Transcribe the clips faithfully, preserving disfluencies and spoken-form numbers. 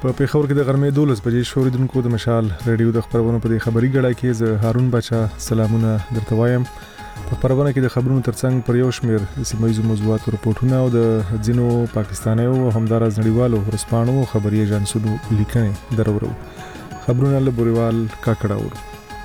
په پیښور کې د غرمې دولس بجې شوریدونکو د مشال ریډیو د خبرونو په خبري غړای کې زه هارون بچا سلامونه درته وایم. په خبرونه کې د خبرونو ترڅنګ پر یو شمېر سیمایي موضوعاتو رپورټونه او د ځینو پاکستانیو او همدارز نړیوالو ورسپانو خبري ایجنسونو لیکنې درورو. خبرونه له بوريوال کاکړه ورو.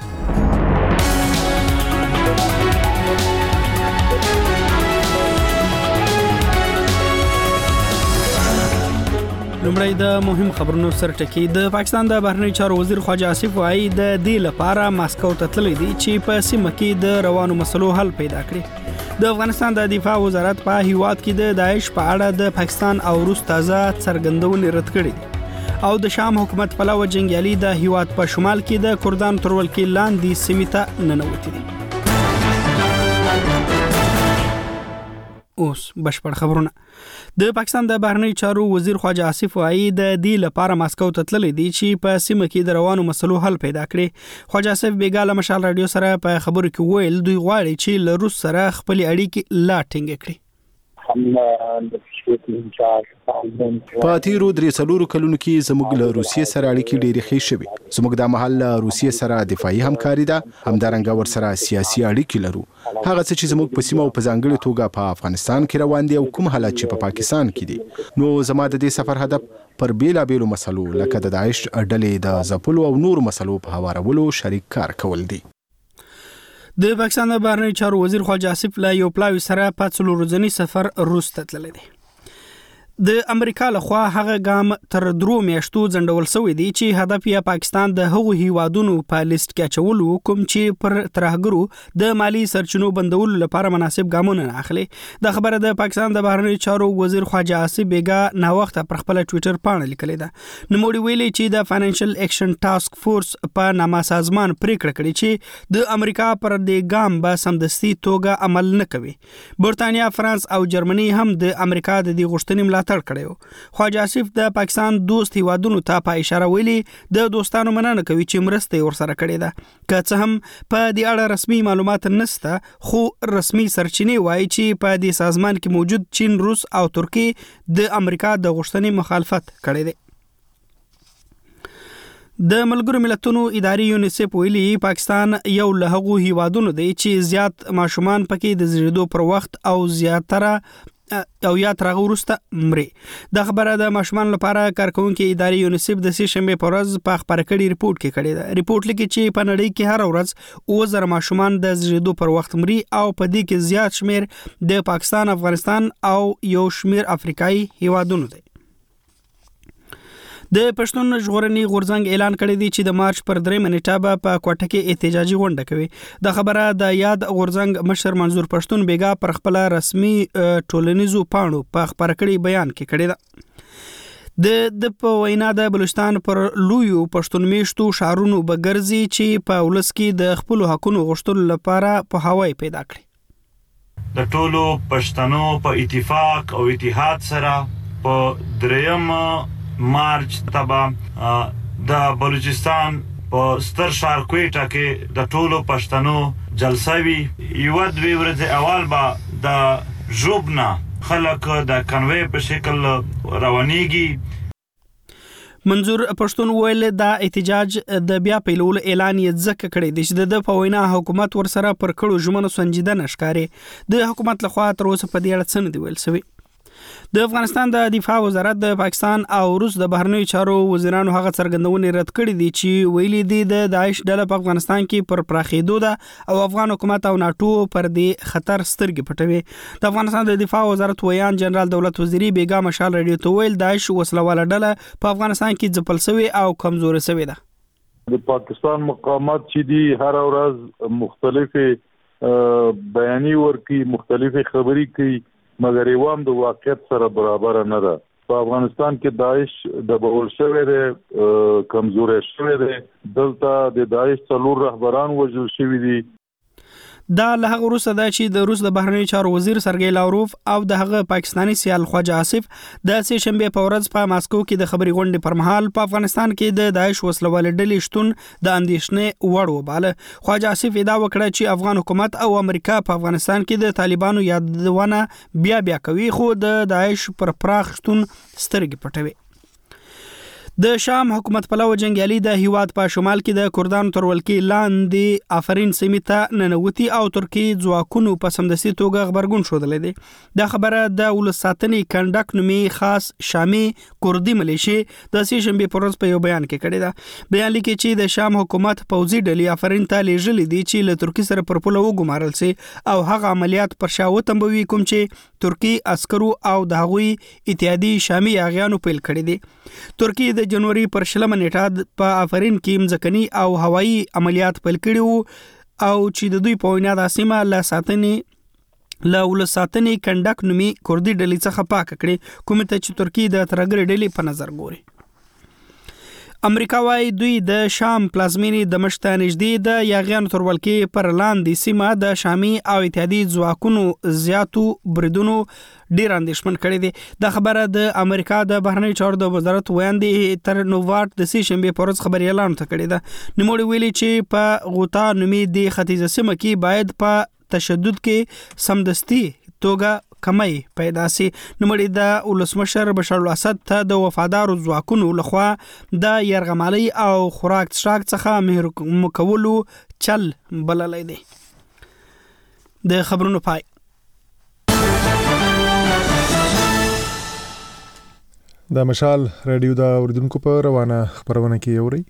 لومړی د مهم خبرونو سرټکی. د پاکستان د بهرنی چارو وزیر خواجه آصف وایي د دې لپاره ماسکو ته تللی دی چې په سیمه کې د روانو مسلو حل پیدا کړي. د افغانستان د دفاع وزارت په هیواد کې د داعش په اړه د پاکستان او روس تازه څرګندونې رد کړې دي او د شام حکومت پلوه جنگیالي د هیواد په شمال کې د کردان تر ولکې لاندې سیمې ته ننوتي دي. اوس بشپړ خبرونه. د پاکستان د بهرنی چارو وزیر خواجه آصف وایي د دې لپاره ماسکو ته تللی دی چې په سیمه کې د روانو مسلو حل پیدا کړي. خواجه آصف بیګاله مشال رادیو سره په خبرو کې ویل دوی غواړي چې له روس سره خپل اړیکې لا ټینګ کړي. په تیرو درې څلورو کلونو کې زموږ له روسیې سره اړیکې ډېرې ښې شوې. زموږ د محل له روسیې سره دفاعي همکاري ده، همدارنګه ورسره سیاسي اړیکې لرو. هغه څه چې زموږ په سیمه او په ځانګړې توګه په افغانستان کې روان دي او کوم حالات چې په پاکستان کې دي، نو زما د دې سفر هدف پر بیلابیلو مسلو لکه د داعش ډلې د ځپلو او نور مسلو په هوارولو شریک کار کول دي. د پاکستان د بهرنی چارو وزیر خواجه آصف له یو پلاوي سره په څلور ورځني سفر روس ته تللی دی. د امریکا لخوا هغه ګام تر درو میاشتو ځنډول شوی دی چې هدف یې پاکستان د هغو هیوادونو په لیست کې اچول کوم چې پر ترهګرو د مالی سرچینو بندولو لپاره مناسب ګامونه نه اخلي. د خبره د پاکستان د بهرنی چارو وزیر خواجه آصف بیګا نا وخت پر خپل ټوئیټر باندې لیکلی ده. نوموړي ویلي چې د فاینانشل ایکشن ټاسک فورس په نامه سازمان پریکړه کړې چې د امریکا پر دې ګام به سمدستي توګه عمل نه کوي. برتانیا، فرانس او جرمني هم د امریکا د دې غوښتنې ملاتړ کړو. خواجه آصف د پاکستان دوست هیوادونو ته په اشاره ویلي د دوستانو مننه کوي چې مرسته ورسره کړې ده. که څه هم په دې اړه رسمي معلومات نشته، خو رسمي سرچینې وایي چې په دې سازمان کې موجود چین، روس او ترکیه د امریکا د غوښتنې مخالفت کړی دی. د ملګرو ملتونو اداري یونیسف ویلي پاکستان یو له هغو هیوادونو دی چې زیات ماشومان پکې د زیږیدو پر وخت او زیاتره او یا تر هغه وروسته مري. د خبره د ماشومان لپاره کارکونکو اداري یونیسف د سې شنبې په ورځ په خبره کړي ریپورت کې کړی ده. ریپورت لیکي چې په نړۍ کې هر ورځ اووه زره ماشومان د زیږیدو پر وخت مري او په دې کې زیات شمیر د پاکستان، افغانستان او یو شمیر افریقایي هیوادونو دي. د پښتون ژغورنې غورځنګ اعلان کړی دی چې د مارچ پر درې منېټه به په کوټه کې احتجاجي غونډه کوي. د خبره د یاد غورځنګ مشر منظور پښتون بیګا پر خپل رسمي ټولنیزو پاڼو په خبره کړي بیان کې کړی ده. د د په وینا د بلوچستان پر لویو پښتون میشتو شهرونو به ګرځي چې په ولس کې د خپل حقونو غوښتلو لپاره په هوای پیدا کړي. د ټولو پښتنو په اتفاق او اتحاد سره په دریم مارچ تبا د بلوچستان په ستر ښار کوټه کې د ټولو پښتنو جلسه وی. یو دوی ورځې اول به د ژوبنا خلک د کنوي په شکل روانيږي. منظور پښتون ویل دا احتجاج د بیا پیلولو اعلان یې ځکه کړی دی چې د په وینا حکومت ورسره پر کړو ژمنو سنجیده نشکاري. د حکومت لخوا تر اوسه په دې اړه څه نه دی ویل شوی. د افغانستان د دفاع وزارت د پاکستان او روس د بهرنیو چارو وزیرانو هغه څرګندونې رد کړې دي چې ویلي دي د داعش ډله په افغانستان کې پر پراخېدو ده او افغان حکومت او ناتو پر دې خطر سترګې پټوي. د افغانستان د دفاع وزارت ویان جنرال دولت وزیری بیګا مشال رادیو ته ویل داعش وسلواله ډله په افغانستان کې ځپل شوی او کمزوري شوی ده. د پاکستان مقامات چې دي هر ورځ مختلفه بیانې ورکي، مختلفه خبري کوي، مګر یوام د واقعیت سره برابر نه ده. په افغانستان کې داعش د بول شوی دی، کمزوري شوی دی. دلته د داعش څلور رهبران وژل شوي دي. دا له هغه وروسته ده چې د روس د بهرنیو چارو وزیر سرګی لاوروف او د هغه پاکستاني سیال خواجه آصف د سې شنبې په ورځ په ماسکو کې د خبري غونډې پر مهال په افغانستان کې د داعش وسلوالې ډلې شتون د اندېښنې وړ وباله. خواجه آصف ادعا وکړه چې افغان حکومت او امریکا په افغانستان کې د طالبانو یادونه بیا بیا کوي، خو د داعش پر پراخ شتون سترګې پټوي. د شام حکومت پلوه جنگیالي د هیواد په شمال کې د کردانو تر ولکې لاندې آفرین سیمې ته ننوتي او ترکی ځواکونو په سمدستي توګه خبرګون ښودلی دی. دا خبره د ولس ساتنې کنډک نومي خاص شامي کردي ملیشي د سې شنبې پر ورځ په یو بیان کې کړی ده. بیان لیکي چې د شام حکومت پوځي ډلې آفرین ته لیږلي دي چې له ترکی سره پر پوله وګمارل سي او هغه عملیات پر شا وتمبوي کوم چې ترکی عسکرو او د هغوی اتحادي شامي یاغیانو پیل کړی دي. ترکی د جنوري پر شلمه نیټه په آفرین کې مځکني او هوایي عملیات پیل کړي وو او چې د دوی په وینا د سیمه له ساتنې له ولس ساتنې کنډک نومي کردي ډلې څخه پاک کړي کوم ته چې ترکی د ترګر ډلې په نظر ګوري. امریکا وايي دوی د شام پلازمینی دمشق ته نږدې د یاغیانو تر ولکې پر لاندې سیمه د شامي او اتحادي ځواکونو زیاتو بریدونو ډیر اندېښمن کړي دي. دا خبره د امریکا د بهرنی چارو د وزارت ویاندې تر نوواټ د سې شنبې په ورځ خبري اعلان کړی ده. نوموړي ویلي چې په غوطا نومي د ختیځه سیمه کې باید په تشدد کې سمدستي توګه کمی پیدا سي. نوموړي د ولسمشر بشار الاسد ته د وفادارو ځواکونو لخوا د یرغمالي او خوراک څښاک څخه محروم کولو چل بللی دی. د خبرونو پای. د مشال رادیو د اوریدونکو په روانه خبرونه کې اوري.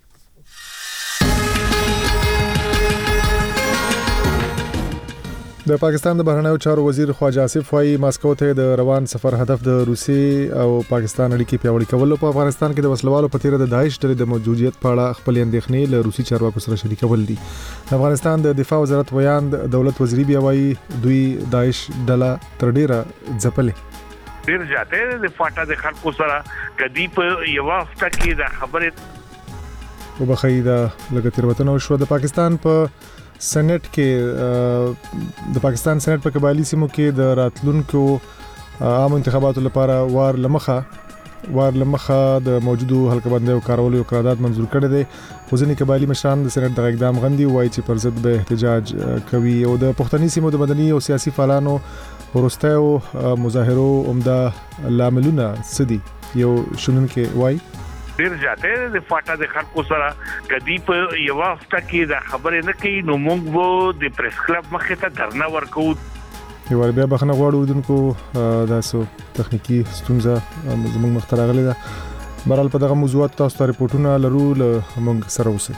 د پاکستان د بهرنیو چارو وزیر خواجه آصف وايي ماسکو ته د روان سفر هدف د روسي او پاکستان اړیکې پیاوړې کول او په افغانستان کې د وسلوالو په تیر د داعش ډلې د موجودیت په اړه خپل اندېښنې له روسي چارواکو سره شریکول دي. د افغانستان د دفاع وزارت ویان دولت وزیر بیا وايي دوی داعش ډله تر ډیره ځپلې. ډیر ځاته د فاټا د خلکو سره کدی په یو وخت کې د خبره وبخښي د لګ تیروتنه شو. د پاکستان په سېنات کې د پاکستان سېنات په قبایلی سیمو کې د راتلونکو عام انتخاباتو لپاره وار لمخه وار لمخه د موجودو حلقه بندۍ او کارولو یو قرارداد منزور کړی دی. ځینې قبایلی مشران د سېنات د اقدام غندي وایي چې پر ضد به احتجاج کوي او د پښتني سیمو د مدني او سیاسي فعالانو ورستیو مظاهرو عمده لاملونه سدي. یو شنونکو وایي ډیر ځاته د فاټا د خلکو سره کدی په یو وخت کې د خبرې نه کوي نو موږ وو د پریس کلب مخې ته درنه ورکو. یو بیا بخنه غواړو دونکو داسو تخنیکی ستونزه زموږ مخ ته راغلې ده. بهرحال په دغه موضوعات تاسو ته ریپورتونه لرو له موږ سره اوسئ.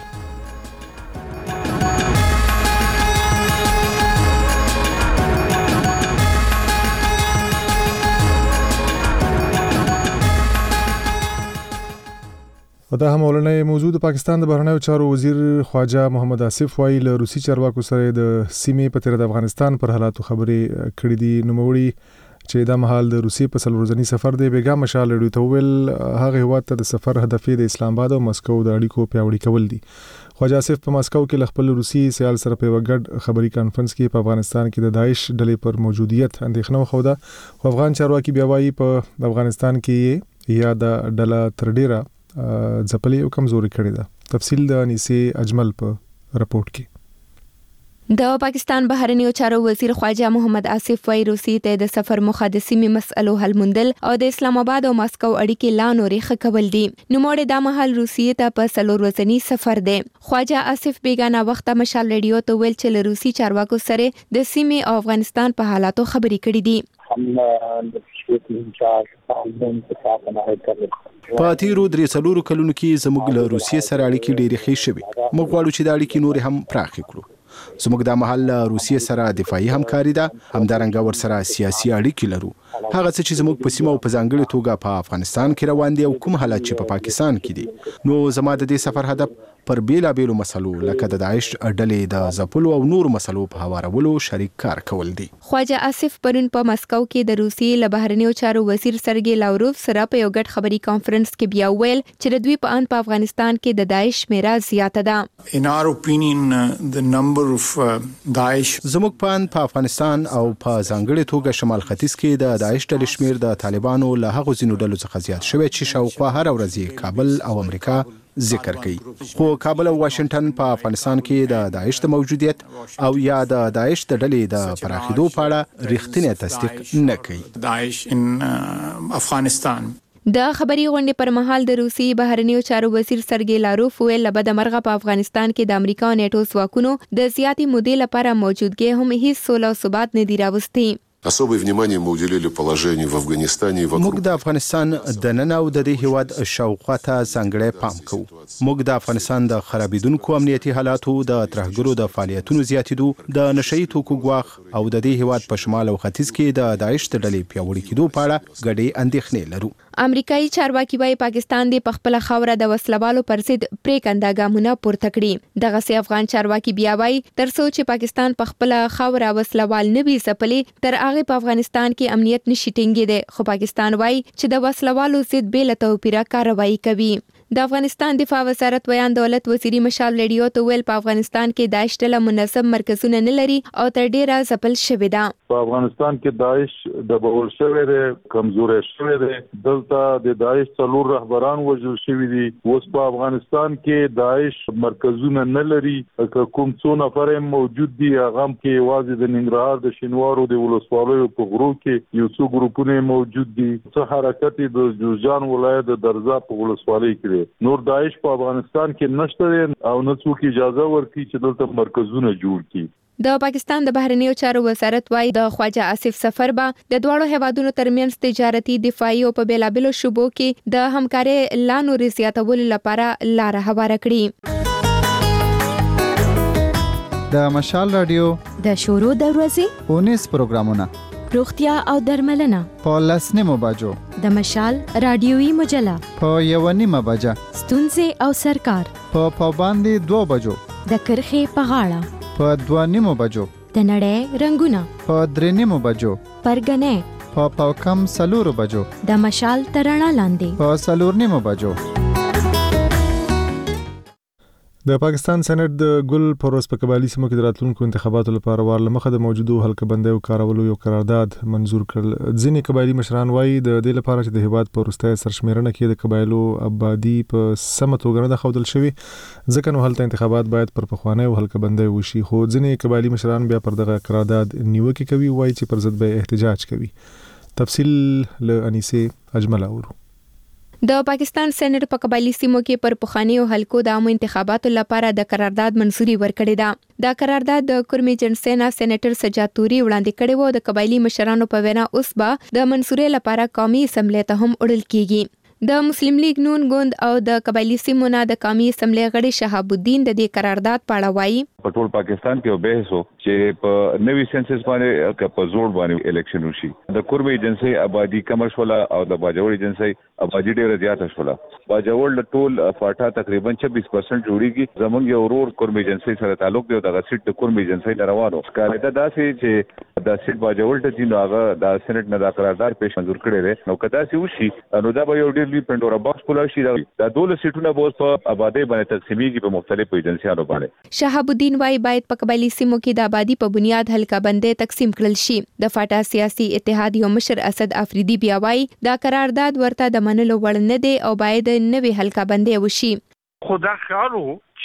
او دا هم ولنې موضوع د پاکستان د بهرنیو چارو وزیر خواجه محمد آصف وايي له روسي چارواکو سره د سیمې په تیر د افغانستان پر حالاتو خبرې کړې دي. نوموړي چې دا مهال د روسي په څلور ورځنی سفر دی. بیګا مشال لري ته ویل هغه هیواد ته د سفر هدف د اسلام آباد او مسکو د اړیکو پیاوړي کول دي. خواجه آصف په مسکو کې خپل روسي سیال سره په وګړ خبري کانفرنس کې په افغانستان کې د داعش ډلې پر موجودیت اندېښنه خوده. خو افغان چارواکي بیا وايي په افغانستان کې یا د ډله تر ډیره ځپلې او کمزوري کړې ده. تفصیل د انیسې اجمل په رپورت کې. د پاکستان بهرنیو چارو وزیر خواجه محمد آصف وايي روسي ته د سفر موخه د سیمې مسئلو حل موندل او د اسلام آباد او مسکو اړیکې لا نورې ښه کول دي. نوموړي دا مهال روسي ته په څلور ورځنی سفر دی. خواجه آصف بیگانه وخت مشال رادیو ته ویل چې له روسي چارواکو سره د سیمې او افغانستان په حالاتو خبرې کړې دي. په تیرو درې څلورو کلونو کې زموږ له روسیې سره اړیکې ډېرې ښې شوې. موږ غواړو چې د اړیکې نورې هم پراخې کړو. زموږ د محل له روسیې سره دفاعي همکاري ده، همدارنګه ورسره سیاسي اړیکې لرو. هغه څه چې زموږ په سیمه او په ځانګړې توګه په افغانستان کې روان دي او کوم حالات چې په پاکستان کې دي. نو زما د دې سفر هدف پر بیلابیلو مسلو لکه د داعش ډلې د ځپلو او نورو مسلو په هوارولو شریک کار کول دي. خواجه آصف پرون په مسکو کې د روسیې له بهرنیو چارو وزیر سرګي لاوروف سره په یو ګډ خبري کانفرنس کې بیا ویل چې د دوی په ان په افغانستان کې د داعش شمیره زیاته ده. In our opinion, the number of uh, Daesh زموږ په ان په افغانستان او په ځانګړې توګه شمال ختیځ کې د داعش ډلې شمیر د طالبانو له هغو ځینو ډلو څخه زیات شوی چې شاوخوا هر ورځ کابل او امریکا ذکر کوي. خو کابل او واشنگټن په افغانستان کې د داعش د موجودیت او یا د داعش د ډلې د پراخېدو په اړه رښتینی تصدیق نه کوي. Daesh in uh, Afghanistan. د خبري غونډې پر مهال د روسي بهرنیو چارو وزیر سرګي لاروف ویل لبد مرغه په افغانستان کې د امریکا او نیټو ځواکونو د زیاتې مودې لپاره موجودګي هم هیڅ سوله او ثبات نه دی راوستي. Особое внимание мы уделили положению в Афганистане и вокруг. موږ د افغانستان د نن او د دې هیواد شاوخوا ته ځانګړی پام کوو. موږ د افغانستان د خرابېدونکو امنیتي حالاتو، د ترهګرو د فعالیتونو زیاتېدو، د نشئی توکو ګواښ او د دې هیواد په شمال او ختیځ کې د داعش د ډلې پیاوړي کېدو په اړه ګډې اندېښنې لرو. امریکایي چارواکي وايي پاکستان د پخپل خوره د وسلوالو پر ضد پریکنده ګامونه پورته کړي. دغه سي افغان چارواکي بیا وايي ترڅو چې پاکستان پخپل خوره وسلوال نه وي ځپلي تر هغه په افغانستان کې امنیت نشي ټینګېدی. خو پاکستان وايي چې د وسلوالو ضد بې له توپیره کاروایی کوي. د افغانستان دفاع وزارت ویان دولت وزیری مشال ریډیو ته ویل په افغانستان کې داعش ډله منظم مرکزونه نه لري او تر ډیره ځپل شوې ده. په افغانستان کې داعش د بول شوی دی، کمزوري شوی دی. دلته د داعش څلور رهبران وژل شوي دي. اوس په افغانستان کې داعش مرکزونه نه لري. کوم څو نفر موجود دي هغه کې یوازې د ننګرهار د شینوارو د ولسوالیو په غرو کې یو څو ګروپونه موجود دي. څه حرکت د جوزجان ولایت د درزا په ولسوالۍ کې نور داعش په افغانستان کې نشته او نه څوک اجازه ورکړي چې دلته مرکزونه جوړ کړي. د پاکستان د بهرنیو چارو وزارت وايي د خواجه آصف سفر به د دواړو هیوادونو ترمنځ تجارتي، دفاعي او په بیلابلو شوبو کې د همکارۍ لا نورې زیاتولو لپاره لاره هواره کړي. د مشال رادیو د شورو د ورځې اونیس پروګرامونه، روغتیا او درملنه په لسنیمو بجو، د مشال رادیوي مجله په یو نیمه بجه، ستونزې او سرکار په پاباندې دوه بجو، د کرخې په غاړه په دوه نیمو بجو، د نړۍ رنگونه په درې نیمو بجو، پرګنې په پاکم سلورو بجو، د مشال ترڼا لاندې په سلور نیمو بجو. د پاکستان سېنات د ګل پروس په قبایلی سیمو کې د راتلونکو انتخاباتو لپاره ور لمخه د موجودو حلقه بندیو کارولو یو قرارداد منزور کړل. ځینې قبایلی مشران وایي د دې لپاره چې د هیواد په وروستۍ سرشمیرنه کې د قبایلو آبادی په سمه توګه نه ښودل شوی، ځکه نو هلته انتخابات باید پر پخوانیو حلقه بندیو وشي. خو ځینې قبایلی مشران بیا پر دغه قرارداد نیوکه کوي، وایي چې پر ضد به احتجاج کوي. تفصیل له انیسه اجمل اورو. د پاکستان سېنات په قبایلی سیمو کې پر پخوانیو حلقو د عامو انتخاباتو لپاره د قرارداد منزوري ورکړې ده. دا قرارداد د کرمي جنسینا سېنیټر سجاد توري وړاندې کړی و. د قبایلی مشرانو په وینا اوس به د منصوري لپاره قومي اسمبلی ته هم وړل کیږي. د مسلم لیگ نون ګوند او د قبایلی سیمو نه د قومي اسمبلی غړي شهاب الدین د دې قرارداد په اړه وایي په ټول پاکستان کې یو بحث وو چې په نوي سنسس باندې که په زوړ باندې الیکشن وشي. د کورمي ایجنسي آبادی کم شوله او د باجوړ ایجنسي آبادی ډیره زیاته شوله. باجوړ د ټول فاټا تقریبا چوبیس پرسنټ جوړیږي. زمونږ یو ورور کورمي ایجنسي سره تعلق دی او د سیټ د کورمي ایجنسي روانو ښکارېده داسې چې د سیټ باجوړ ته چې هغه د سېنات نه د قرارداد پیش منظور کړی دی. نو کدا سي وشي نو دا به یو ډیر لوی پندورا باکس کولا شي. دا ډول سیټونه به په آبادی باندې تقسیمېږي په مختلفو ایجنسیانو باندې. شهاب الدین وايي باید په قبایلی سیمو کې د آبادی په بنیاد حلقه بندي تقسیم کړل شي. د فاټا سیاسي اتحاد یو مشر اسد افریدي بیا وايي دا قرارداد ورته د منلو وړ نه دی او باید نوې حلقه بندي وشي. خدا خیالو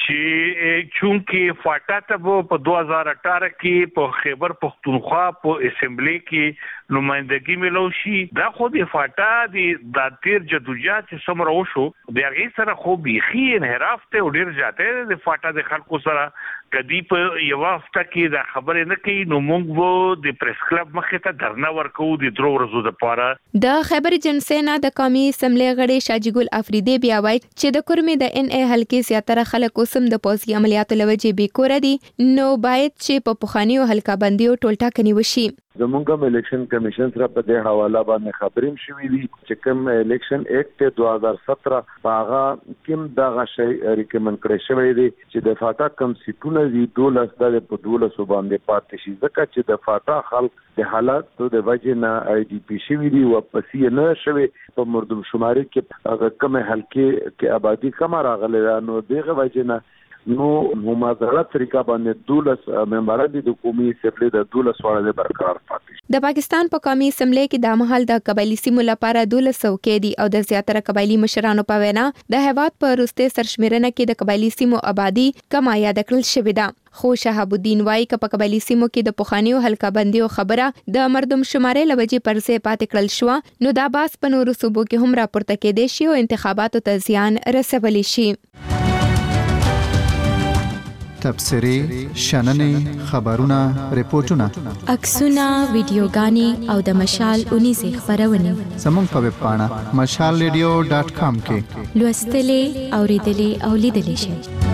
چې چونکه فاټا ته په دو هزار اٹھارہ کې په خیبر پختونخوا په اسمبلی کې نمائندګي ملو شي. دا خو د فاټا د تیر جدوجہد چې سمره وشو د هغه سره خو بيخي انحراف ته ډیر ځاته د فاټا د خلکو سره کدی په یو هفته کې دا خبره نه کوي. نو موږ وو د پریس کلب مخې ته درنه ورکو د درو ورځو لپاره. د خیبر جنسینا د قومي اسمبلی غړي شاجي ګل افریدي بیا وایي چې د کورمي د ان ای حلقې زیاتره خلک اوسم د پوځي عملیاتو لوجې بیکور دي، نو باید چې په پخوانیو حلقه بندیو ټولټاکني وشي. زمونږ الیکشن کمیشن سره په دې حواله باندې خبریم شوې دي چې کوم الیکشن ایکټ دو هزار سترہ هغه کوم دغه شی ریکمند کړی شوی دی چې د فاټا کم سیټونه دي دولس د په دولس باندې پاتې شي، ځکه چې د فاټا خلک د حالات د وجې نه آی ډي پی شوی دي او پسې نه شوی په مردم شماري کې هغه کم حلقې کې آبادی کم راغلی نو دغه وجې نه نو مماثله طریقه باندې دولس ممبران د قومي اسمبلی د دولس وړاندې برقرار پاتې. د پاکستان په قومي اسمبلی کې د مهال د قبایلی سیمو لپاره دولس څوکۍ دي او د زیاتره قبایلی مشرانو په وینا د هیواد په وروستي سرشمیرنه کې د قبایلی سیمو آبادی کم یاد کړل شوې ده. خو شهاب الدین وای ک په قبایلی سیمو کې د پوخانیو حلقه بندي او خبره د مردم شمارې لوجې پرځې پاتې کړل شو نو دا باس په نورو صوبو کې هم راپورته کېدې شي او انتخاباتو ته زیان رسولی شي. تبصري شننې خبرونه ریپورتونه عکسونه ویډیوګانې او د مشال اونیزه خبرونه زموږ په ویب پاڼه مشال ریډیو ډاټ کام کې لوستلې اوریدلې او لیدلې شئ.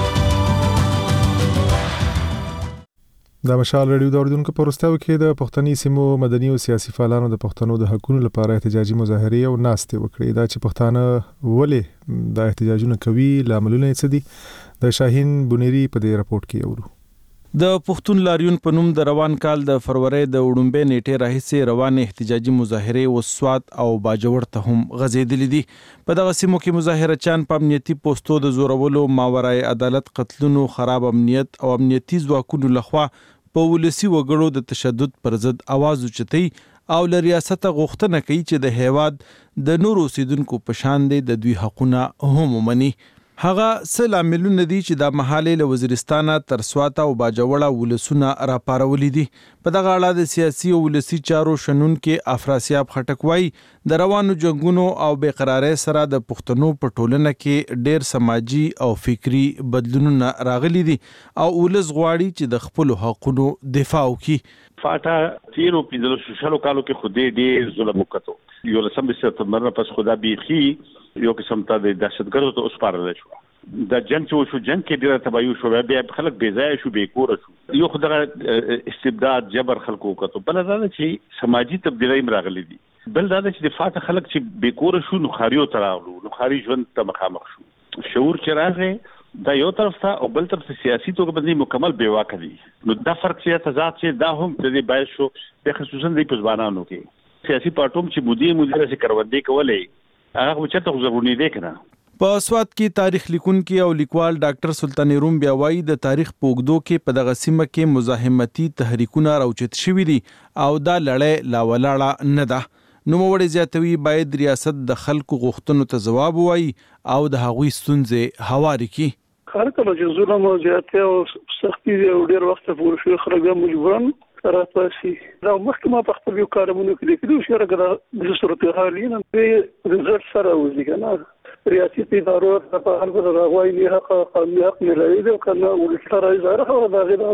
د مشال ریډیو د اوریدونکو په وروستیو کې د پښتني سیمو مدني او سیاسي فعالانو د پښتنو د حقوقو لپاره احتجاجي مظاهره او ناستې وکړې. دا چې پښتانه ولې د احتجاجونو کوي لاملونه یې څه دي د شاهین بونيري په دې راپورټ کې اورو. د پښتون لاریون په نوم د روان کال د فروری د وډمبې نیټه راهیسې روان احتجاجي مظاهره او سواد او باجوړ ته هم غزیدلې دي. په دغه سیمو کې مظاهره چان په امنیتي پوسټو د زورولو ماورای عدالت قتلونو خراب امنیت او امنیتي ځواکونو لخوا په ولسی وګړو د تشدد پر ضد आवाज اوچتي او ل ریاست غوښتنه کوي چې د هیواد د نورو اوسیدونکو په شان دي د دوی حقونه هم ومني. هغه څه لاملونه دي چې د محلي له وزیرستانه تر سواته او باجوړه ولسونه راپارولې دي. په دغه اړه د سیاسي او ولسی چارو شنن کې افراسیاب خټکوي د روانو جنگونو او بې قرارۍ سره د پښتنو په ټولنه کې ډېر سماجی او فکری بدلونونه راغلي دي او ولس غواړي چې د خپل حقوقو دفاع وکړي. فاټا تیرو پیدل شلو کالو کې خودي ډېر ظلم وکړو. یو لسم سپتمبر پس خدا بيخي یو قسم ته د دهشتګردو ته اوسپارل شو. د جنگ چې شو جنگ کې ډیره تباہي شو بیا خلک بې ځای شو بې کور شو. یو خدای استبداد جبر خلکو وکړو. بل دا چې سماجی تبدیلۍ راغلي دي. بل دا چې د فاټ خلک چې بې کور شو نو خاريو تراغلو نو خاري ژوند ته مخامخ شو. شعور چې راغی دا یو طرف ته او بل طرف ته سیاسي توګه باندې مکمل بې واک دي. نو دا فرق چې تضاد چې دا هم د دې باعث شو د خصوصا د پزبانانو کې سیاسي پارټوم چې مودي مودي سره کروندې کولې هغه چې ته ضروري دی کنه. په سواد کې تاریخ لیکونکي او لیکوال ډاکټر سلطان روم بیا وایي د تاریخ پوګدو کې په دغه سیمه کې مزاحمتي تحریکونه راوچت شوي دي او دا لړۍ لا ولاړه نه ده. نوموړی زیاتوي باید ریاست د خلکو غوښتنو ته ځواب ووایي او د هغوی ستونزې هواري کړي. خلک له ظلم او زیاتۍ او سختۍ او ډېر وخت پورې شوي خلک مجبورن راپاسي. دا محکمه په خپل یو کارمونو کې لیکلي چې راګه د صورتحال نه به رزلټ سره وځي کنه. ریاستی ادارو په خلکو راغوي نه حق قانوني حق نه لري دا کنه ولټه راځي او دا غیر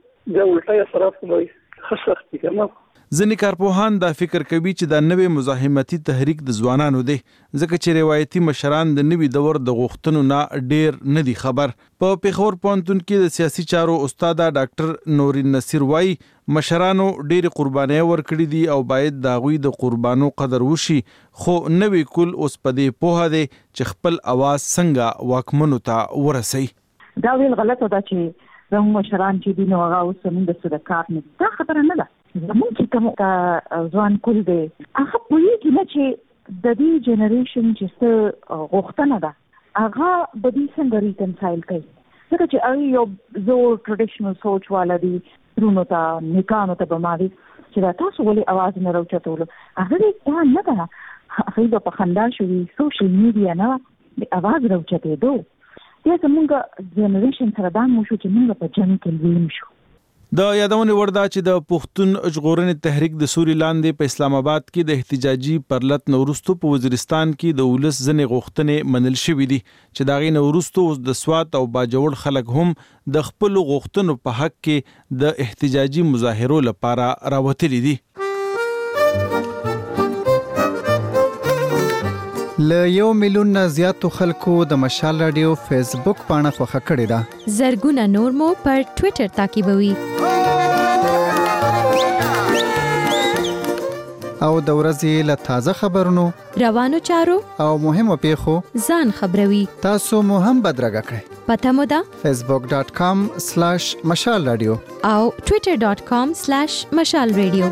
دا ولټه سره کوي خسختي کنه. ځینې کارپوهان دا فکر کوي چې دا نوې مزاحمتي تحریک د ځوانانو دی ځکه چې روایتي مشران د نوي دور د غوښتنو نه ډیر نه دي خبر. په پیښور پوهنتون کې د سیاسي چارو استاد ډاکټر نورین نصیر وای مشرانو ډیر قرباني ورکړي دي او باید د غوي د قربانو قدر وشي. خو نوې کول اوس په دې پوهه دی چې خپل आवाज څنګه واکمنو ته ورسي. دا ویل غلطه ده چې زموږ مشران چې دي نو هغه اوس موږ د څه کار نه دا خبره نه ده. زموږ چې کوم ځوان کول دی هغه پوهیږي نه چې د دې جنریشن چې څه غوښتنه ده هغه د دې څنګه ریکنسایل کوي. ځکه چې هغه یو زوړ ټریډیشنل سوچ والا دي ترونو ته نکانو ته به ماوي چې دا تاسو ولې आवाज نه راوچتولو هغه دې دا نه ده. هغه په خندا شوي سوشل میډیا نه د आवाज راوچتېدو یا زموږ جنریشن سره دا مو شو چې موږ په جنګ کې ویم شو. د یادونه وردا چې د پښتون ژغورنې تحریک د سوري لاندې په اسلام آباد کې د احتجاجي پرلط نورستو په وزیرستان کې د ولس ځنې غوښتنې منل شوې دي چې داغې نورستو د سوات او باجوړ خلک هم د خپل غوښتنو په حق کې د احتجاجي مظاهرو لپاره راوتلي دي. ل یو میلیون نه زیاتو خلکو د مشال رادیو فیسبوک پاڼه خوښه کړې ده. زرګونه نور مو پر ټوئیټر تعقیبوي. او د ورځې له تازه خبرونو روانو چارو او مهمو پیښو ځان خبروي. تاسو مو هم بدرګه کړئ. پته مو ده facebook dot com slash مشال رادیو او twitter dot com slash مشال رادیو.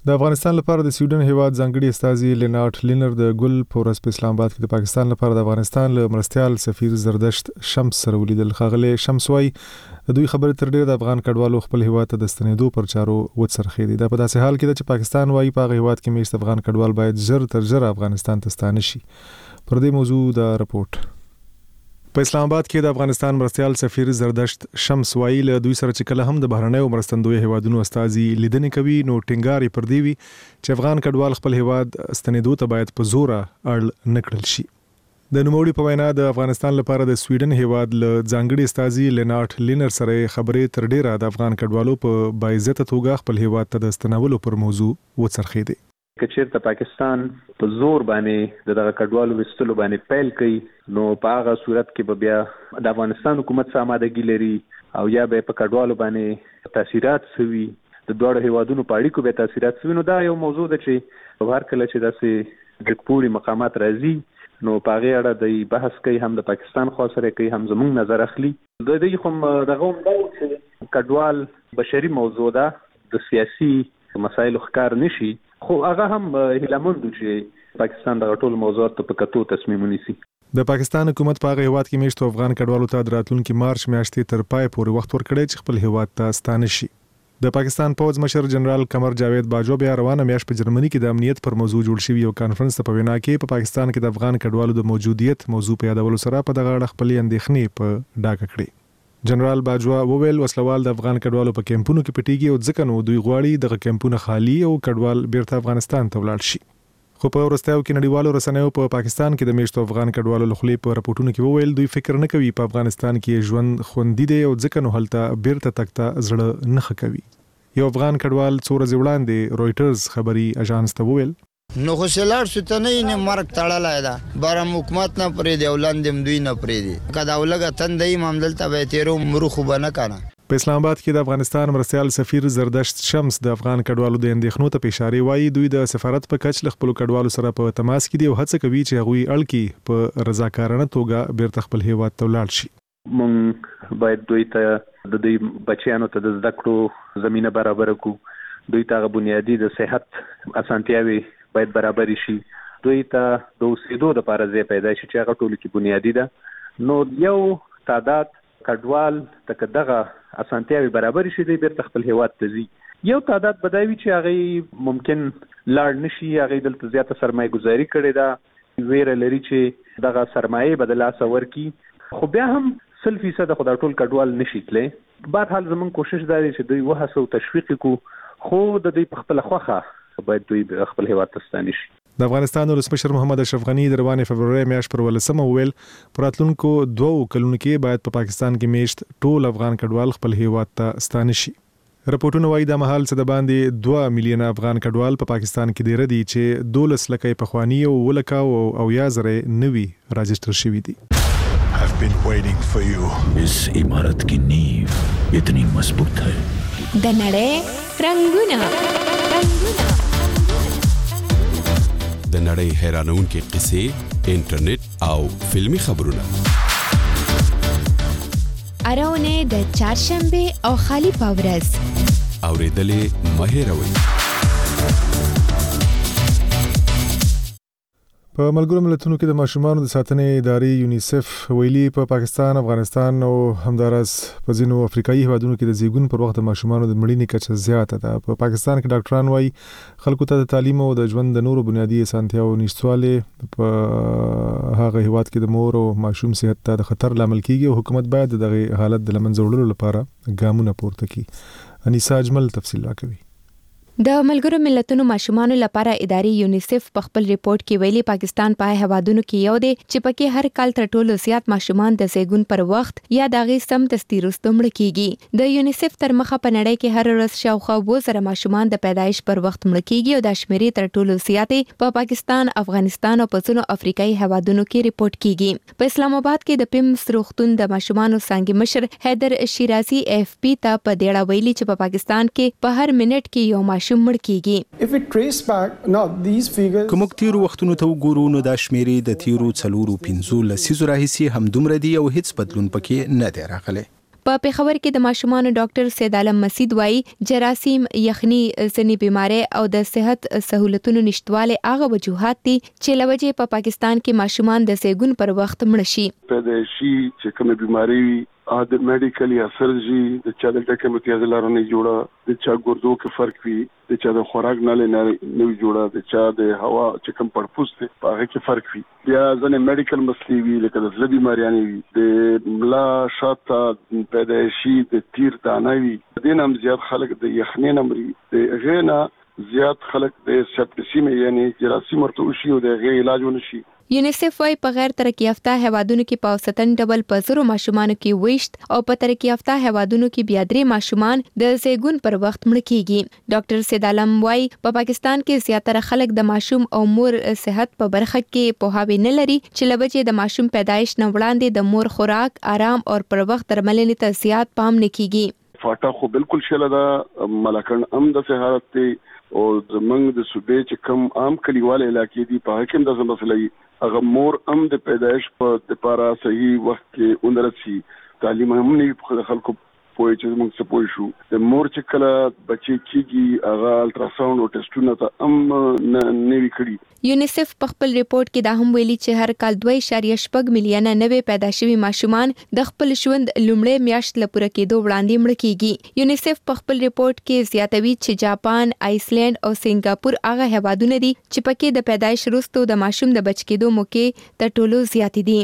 د افغانستان لپاره د سویډن هیواد ځانګړي استازي لینارډ لینر د ګل پورس په اسلام آباد کې د پاکستان لپاره د افغانستان له مرستيال سفیر زردشت شمس سره ولیدل. ښاغلی شمس وايي د دوی خبرې تر ډیره د افغان کډوالو خپل هیواد ته د ستنېدو پر چارو وڅرخېدي. دا په داسې حال کې ده چې پاکستان وايي په هغه هیواد کې میشت افغان کډوال باید ژر تر ژره افغانستان ته ستانه شي. پر دې موضوع د رپورت په اسلام آباد کې د افغانستان مرستيال سفیر زردشت شمس وايي له دوی سره چې کله هم د بهرنیو مرستندوی هیوادونو استازي لیدنې کوي نو ټینګار پر دی وی چې افغان کډوال خپل هیواد ستنېدو ته باید په زور اړ نکړل شي. د نوموړي په وینا د افغانستان لپاره د سویډن هیواد له ځانګړي استازي لینارډ لینر سره خبرې تر ډیره د افغان کډوالو په باعزته توګه خپل هیواد ته د ستنولو پر موضوع وڅرخېدي. کچېرته پاکستان په زور باندې دغه کډوالو وستلو باندې پیل کوي نو په هغه صورت کې به بیا د افغانستان حکومت سره آمادګي لري او یا به په کډوالو باندې تاثیرات سوي د دوه هیوادونو په اړیکو به تاثیرات سوي. نو دا یو موضوع ده چې هر کله چې داسې ډکپوري مقامات راځي نو په هغه اړه د بحث کوي، هم د پاکستان خوا سره کوي، هم زموږ نظر اخلي. د دې کوم دغه هم دا چې کډوال بشري موضوع ده، د سیاسي مسایلو ښکار نشي، خو هغه هم هیلمند چې پاکستان د ټول موضوعات په کتو تصمیم ونیسي. د پاکستان حکومت په هغه هیواد کې میشتو افغان کډوالو ته د راتلونکي مارچ میاشتې تر پای پورې وخت ورکړی چې خپل هیواد ته ستانه شي. د پاکستان پوځ مشر جنرال قمر جاوید باجو بیا روانه میاشت په جرمني کې د امنیت پر موضوع جوړ شوی یو کانفرنس ته په وینا کې په پاکستان کې د افغان کډوالو د موجودیت موضوع په یادولو سره په دغه اړه خپل اندېښنې په ډاګه کړې. جنرال باجوا وویل وسلوال د افغان کډوالو په کیمپونو کې پټیږي او ځکه نو دوی غواړي دغه کیمپونه خالی او کډوال بیرته افغانستان ته ولاړ شي. خو په ورستیو کې نړیوالو رسنیو په پاکستان کې د میشتو افغان کډوالو لخوا په راپورټونو کې وویل دوی فکر نه کوي په افغانستان کې ژوند خوندي دی او ځکه نو هلته بیرته تکته زړه نه خکوي. یو افغان کډوال څو ورځې وړاندې رويټرز خبري اژانس ته وویل نو خو سلار ستنه نه مرګ تړلای دا بارم حکومت نه پرې دی ولاندم دوی نه پرې دی کدا ولګه تندې مامدلته به تیرو مرو خو بنه کنه. په اسلام آباد کې د افغانستان مرستيال سفیر زردشت شمس د افغان کډوالو د اندېښنو ته اشاره وایي دوی د سفارت په کچ ل خپل کډوالو سره په تماس کې دي او هڅه کوي چې هغوی اړکی په رضاکارانه توګه بیرته خپل هیواد ته ولاړ شي. مونږ باید دوی ته د دې بچیانو ته د زده کړو زمينه برابر کړو، دوی ته بنیادی د صحت اسانتیاوي باید برابر شي، دوی ته د اوسېدو لپاره ځای پیدا شي چې هغه ټول کې بنیادی ده. نو یو تعداد کډوال ته دغه اسانتیاوي برابر شي د بیرته خپل هیواد ته ځي، یو تعداد بدایي چې هغه ممکن لاړ نشي، هغه دلته زیاته سرمایه گذاري کړي ده، ویره لري چې دغه سرمایه بدل اسور کی، خو بیا هم سل فیصد خدای ټول کډوال نشي تللی. بهر حال زمون کوشش دا دی چې دوی وهڅو تشویق کو، خو د دوی په خپل خوخه باید دوی خپل هیواد ته ستانه شي. د افغانستان ولسمشر محمد اشرف غنی د روانې فبرवरी میاشت پر ولسمه ویل پراتلونکو دوه کلونو کې باید په پا پاکستان کې میشت ټول افغان کډوال خپل هیواد ته ستانه شي. راپورټونه وايي د مهال څخه د باندې دوه میلیون افغان کډوال په پا پاکستان کې ډیر دي چې دولس لکه په خواني او ولکا او یا زره نوي راجستر شوي دي. I've been waiting for you. इस इमारत की नींव इतनी मजबूत है. د نړۍ رنگونه رنگونه د نړۍ حیرانونکې قصې، انټرنیټ او فلمی خبرونه. اراونه د چهارشنبه او خالی پاورز اوریدلې مهیروي. په ملګرو ملتونو کې د ماشومانو د ساتنې ادارې یونیسف ویلي په پا پاکستان، افغانستان او همدارس په ځینو افریقایي هیوادونو کې د زیږون پر وخت د ماشومانو د مړینې کچه زیاته ده. په پا پاکستان کې ډاکټران وايي خلکو ته د تعلیم او د ژوند د نورو بنیادی اسانتیاو نشټواله په هغه هیواد کې د مور او ماشوم صحت ته د خطر لامل کیږي او حکومت باید دغه حالت د لمنځه وړلو لپاره ګامونه پورته کړي. انیسا اجمل تفصیل راکوي. د ملګرو ملتونو ماشومانو لپاره ادارې یونیسف په خپل ریپورت کې ویلي پاکستان په هوادونو کې یو دی چې پکې هر کال تر ټولو زیات ماشومان د زیږون پر وخت یا د غي سم تستیروستو مړ کیږي. د یونیسف تر مخه په نړۍ کې هر ورځ شاوخوا اووه زره ماشومان د پیدایش پر وخت مړ کیږي او د شمیرې تر ټولو زیاتې په پاکستان، افغانستان او په ځینو افریقایي هوادونو کې ریپورت کیږي. په اسلام آباد کې د پیمس روغتون د ماشومانو څنګه مشر حیدر شیرازي اف پی ته په ډیړه ویلي چې په پاکستان کې په هر منټ کې یو ماشوم مړ کیږي. کوم تیرو وختونو ته وګورو نو د شمیرې د تیرو څلورو پنځو لسیزو راهیسي هم دومره دی او هیڅ بدلون پکې نه دی راغلی. په پیښور کې د ماشومانو ډاکټر سید عالم مسید وایي جراثیم، یخني، ځینې بیماری او د صحت سہولتونو نشټواله هغه وجوهات دي چې لوجه په پاکستان کې ماشومان د سیګون پر وخت مړ شي. پیدایشي چې کومه بیماری وي ا د میډیکل یا سرجری د چا د ټکمتیاز لارو نه جوړه د چا ګردو کې فرق وي د چا د خوراک نه نه جوړه د چا د هوا چې کوم پړپوس ته په هغه کې فرق وي بیا ځنه میډیکل مسلې وي لکه د زړه بیماریاں وي د ملا شاته پیدایشي د تیر دانه وي د نام زیات خلک د یخنۍ نمرې د غینا زیات خلک د سپټسیم یعنی جراثیم ورته شي او د غي علاج ونشي. یونیسف وايي په غیر ترقی یافته هیوادونو کې په اوسطن ډبل په زرو ماشومان کې ویشت او په ترقی یافته هیوادونو کې بیا درې ماشومان د زیګون پر وخت مړ کیږي. ډاکټر سید عالم وايي په پاکستان کې زیاتره خلک د ماشوم او مور صحت په برخه کې پوهاوی نه لري چې لبجې د ماشوم پیدایش نه وړاندې د مور خوراک، آرام او پر وخت درملنې ته زیات پام نه کیږي. فاټا خو بالکل شله دا ملکن ام د صحت ته او زمنګ د صوبې چې کم عام کلیواله علاقې دي په حکم د مسلې هغه مور ام د پیدایش په لپاره صحیح وخت کې اندرسي تعلیم هم نه په خلکو پوهې چې موږ څه پوه شو د مور چې کله بچي کیږي هغه الټراساوند او ټیسټونه ته ام نه وکړي. یونیسف په خپل ریپورت کې دا هم ویلي چې هر کال دوه اعشاریه شپږ میلیونه نوې پیدا شوي ماشومان د خپل ژوند لومړی میاشت لپاره کېدو وړاندې مړ کیږي. یونیسف په خپل ریپورت کې زیاتوي چې جاپان، آیسلند او سنگاپور هغه هیوادونه دي چې پکې د پیدایش وروسته د ماشوم د بچ کېدو موقع تر ټولو زیات دي.